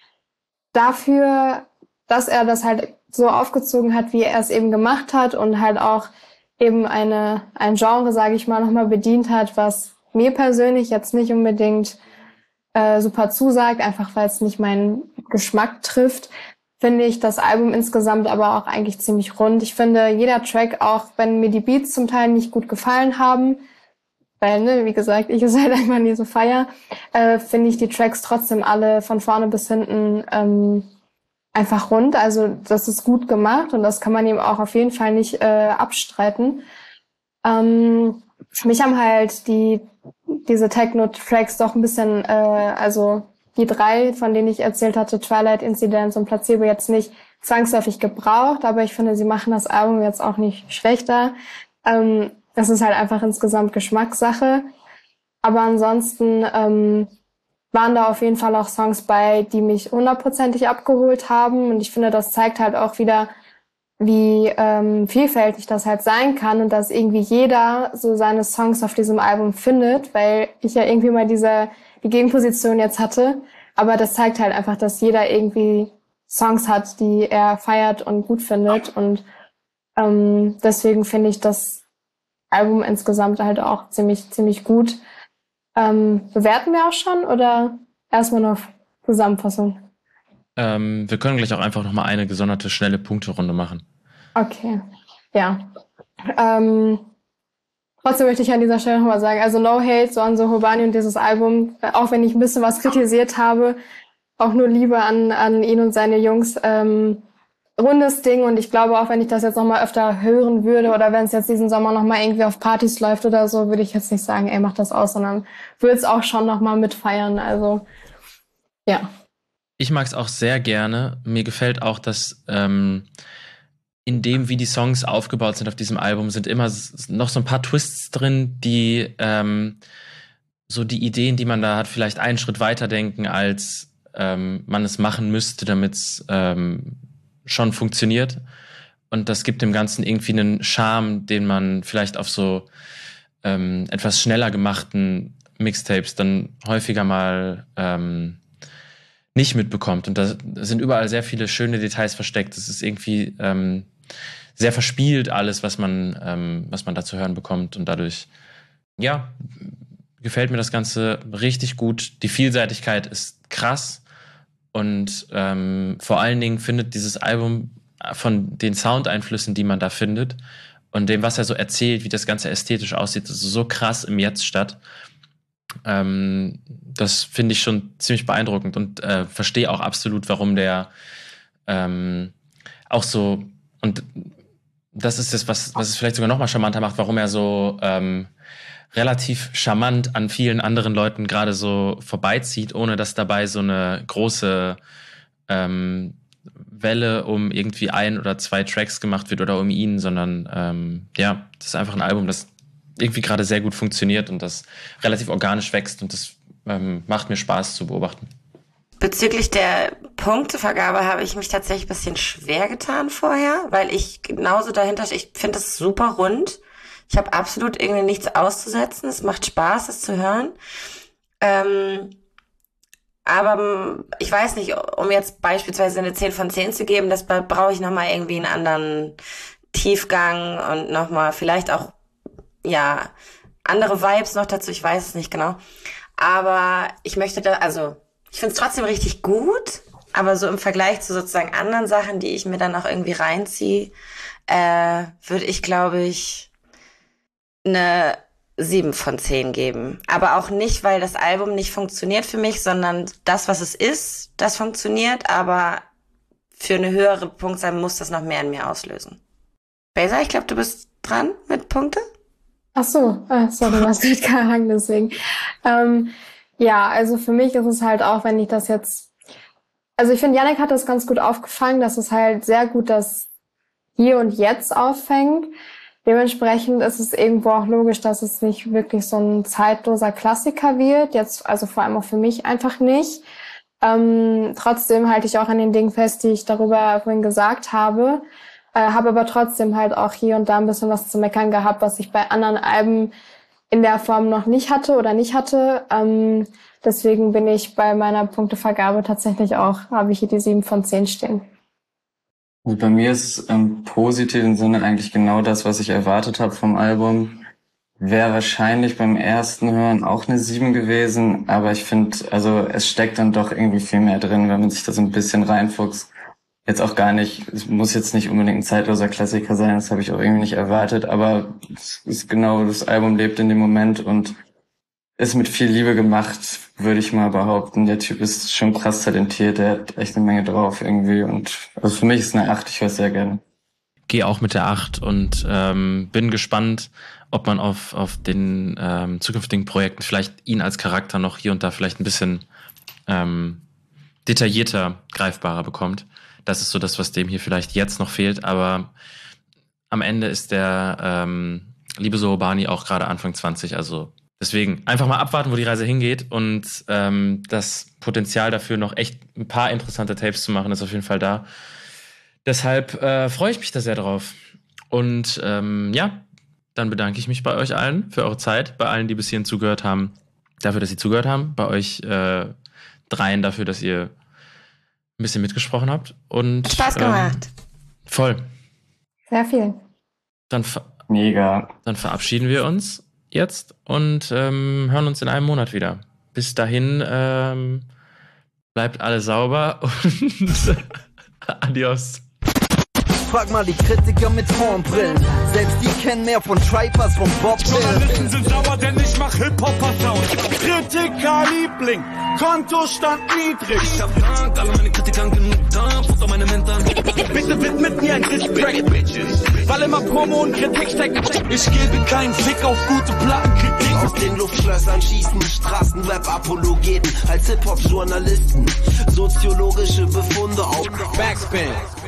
dafür, dass er das halt so aufgezogen hat, wie er es eben gemacht hat und halt auch eben eine ein Genre, sage ich mal, nochmal bedient hat, was mir persönlich jetzt nicht unbedingt äh, super zusagt, einfach weil es nicht meinen Geschmack trifft, finde ich das Album insgesamt aber auch eigentlich ziemlich rund. Ich finde, jeder Track, auch wenn mir die Beats zum Teil nicht gut gefallen haben, weil, ne, wie gesagt, ich es halt einfach nie so feier, äh, finde ich die Tracks trotzdem alle von vorne bis hinten ähm, einfach rund. Also das ist gut gemacht und das kann man ihm auch auf jeden Fall nicht äh, abstreiten. Ähm, mich haben halt die diese Techno-Tracks doch ein bisschen, äh, also die drei, von denen ich erzählt hatte, Twilight, Incidence und Placebo, jetzt nicht zwangsläufig gebraucht, aber ich finde, sie machen das Album jetzt auch nicht schlechter. Ähm, das ist halt einfach insgesamt Geschmackssache. Aber ansonsten ähm, waren da auf jeden Fall auch Songs bei, die mich hundertprozentig abgeholt haben. Und ich finde, das zeigt halt auch wieder, wie ähm, vielfältig das halt sein kann und dass irgendwie jeder so seine Songs auf diesem Album findet, weil ich ja irgendwie mal diese die Gegenposition jetzt hatte. Aber das zeigt halt einfach, dass jeder irgendwie Songs hat, die er feiert und gut findet. Und ähm, deswegen finde ich das Album insgesamt halt auch ziemlich ziemlich gut. Ähm, bewerten wir auch schon oder erstmal noch Zusammenfassung? Ähm, wir können gleich auch einfach nochmal eine gesonderte, schnelle Punkterunde machen. Okay, ja. Ähm, trotzdem möchte ich an dieser Stelle nochmal sagen, also no hate so an Sohobani und dieses Album, auch wenn ich ein bisschen was kritisiert habe, auch nur Liebe an, an ihn und seine Jungs. Ähm, rundes Ding und ich glaube auch, wenn ich das jetzt nochmal öfter hören würde oder wenn es jetzt diesen Sommer nochmal irgendwie auf Partys läuft oder so, würde ich jetzt nicht sagen, ey, mach das aus, sondern würde es auch schon nochmal mitfeiern, also ja. Ich mag es auch sehr gerne. Mir gefällt auch, dass ähm, in dem, wie die Songs aufgebaut sind auf diesem Album, sind immer noch so ein paar Twists drin, die ähm, so die Ideen, die man da hat, vielleicht einen Schritt weiter denken, als ähm, man es machen müsste, damit es ähm, schon funktioniert. Und das gibt dem Ganzen irgendwie einen Charme, den man vielleicht auf so ähm, etwas schneller gemachten Mixtapes dann häufiger mal ähm, nicht mitbekommt. Und da sind überall sehr viele schöne Details versteckt. Es ist irgendwie ähm, sehr verspielt alles, was man, ähm, was man da zu hören bekommt. Und dadurch, ja, gefällt mir das Ganze richtig gut. Die Vielseitigkeit ist krass. Und ähm, vor allen Dingen findet dieses Album von den Soundeinflüssen, die man da findet und dem, was er so erzählt, wie das Ganze ästhetisch aussieht, so krass im Jetzt statt. Ähm, das finde ich schon ziemlich beeindruckend und äh, verstehe auch absolut, warum der ähm, auch so, und das ist das, was, was es vielleicht sogar noch mal charmanter macht, warum er so ähm, relativ charmant an vielen anderen Leuten gerade so vorbeizieht, ohne dass dabei so eine große ähm, Welle um irgendwie ein oder zwei Tracks gemacht wird oder um ihn, sondern ähm, ja, das ist einfach ein Album, das irgendwie gerade sehr gut funktioniert und das relativ organisch wächst und das ähm, macht mir Spaß zu beobachten. Bezüglich der Punktevergabe habe ich mich tatsächlich ein bisschen schwer getan vorher, weil ich genauso dahinter stehe. Ich finde das super rund. Ich habe absolut irgendwie nichts auszusetzen. Es macht Spaß, es zu hören. Ähm, aber ich weiß nicht, um jetzt beispielsweise eine zehn von zehn zu geben, das brauche ich nochmal irgendwie einen anderen Tiefgang und nochmal vielleicht auch ja, andere Vibes noch dazu, ich weiß es nicht genau. Aber ich möchte da, also, ich finde es trotzdem richtig gut, aber so im Vergleich zu sozusagen anderen Sachen, die ich mir dann auch irgendwie reinziehe, äh, würde ich, glaube ich, eine sieben von zehn geben. Aber auch nicht, weil das Album nicht funktioniert für mich, sondern das, was es ist, das funktioniert, aber für eine höhere Punktzahl muss das noch mehr in mir auslösen. Beza, ich glaube, du bist dran mit Punkte? Ach so, äh, sorry, was mit Karang, deswegen. Ähm, ja, also für mich ist es halt auch, wenn ich das jetzt, also ich finde, Yannick hat das ganz gut aufgefangen, dass es halt sehr gut das Hier und Jetzt auffängt. Dementsprechend ist es irgendwo auch logisch, dass es nicht wirklich so ein zeitloser Klassiker wird, jetzt, also vor allem auch für mich einfach nicht. Ähm, trotzdem halte ich auch an den Dingen fest, die ich darüber vorhin gesagt habe. Äh, habe aber trotzdem halt auch hier und da ein bisschen was zu meckern gehabt, was ich bei anderen Alben in der Form noch nicht hatte oder nicht hatte. Ähm, deswegen bin ich bei meiner Punktevergabe tatsächlich auch, habe ich hier die sieben von zehn stehen. Und bei mir ist im positiven Sinne eigentlich genau das, was ich erwartet habe vom Album. Wäre wahrscheinlich beim ersten Hören auch eine sieben gewesen, aber ich finde, also es steckt dann doch irgendwie viel mehr drin, wenn man sich da so ein bisschen reinfuchst. Jetzt auch gar nicht, es muss jetzt nicht unbedingt ein zeitloser Klassiker sein, das habe ich auch irgendwie nicht erwartet, aber es ist genau, das Album lebt in dem Moment und ist mit viel Liebe gemacht, würde ich mal behaupten. Der Typ ist schon krass talentiert, der hat echt eine Menge drauf irgendwie. Und also für mich ist eine acht, ich höre es sehr gerne. Gehe auch mit der acht und ähm, bin gespannt, ob man auf, auf den ähm, zukünftigen Projekten vielleicht ihn als Charakter noch hier und da vielleicht ein bisschen ähm, detaillierter, greifbarer bekommt. Das ist so das, was dem hier vielleicht jetzt noch fehlt, aber am Ende ist der ähm, liebe Sohobani auch gerade Anfang zwanzig, also deswegen einfach mal abwarten, wo die Reise hingeht und ähm, das Potenzial dafür noch echt ein paar interessante Tapes zu machen, ist auf jeden Fall da. Deshalb äh, freue ich mich da sehr drauf. Und ähm, ja, dann bedanke ich mich bei euch allen für eure Zeit, bei allen, die bis hierhin zugehört haben, dafür, dass sie zugehört haben, bei euch äh, dreien dafür, dass ihr ein bisschen mitgesprochen habt. Und Spaß gemacht. Ähm, voll. Sehr viel. Dann, ver- Mega. dann verabschieden wir uns jetzt und ähm, hören uns in einem Monat wieder. Bis dahin ähm, bleibt alle sauber und adios. Frag mal die Kritiker mit Hornbrillen. Selbst die kennen mehr von Tribe als von Bob Dylan. Journalisten sind sauer, denn ich mach Hip-Hopper-Sound. Kritiker-Liebling, Kontostand niedrig. Ich hab Dank, alle meine Kritiker genug da, Futter meine Mentor. Bitte widmet mir ein Respekt, Bitches. Weil immer Promo und Kritik stecken. Ich gebe keinen Fick auf gute Plattenkritik. Aus den Luftschlössern schießen Straßenrap-Apologeten als Hip-Hop-Journalisten. Soziologische Befunde auf Backspin.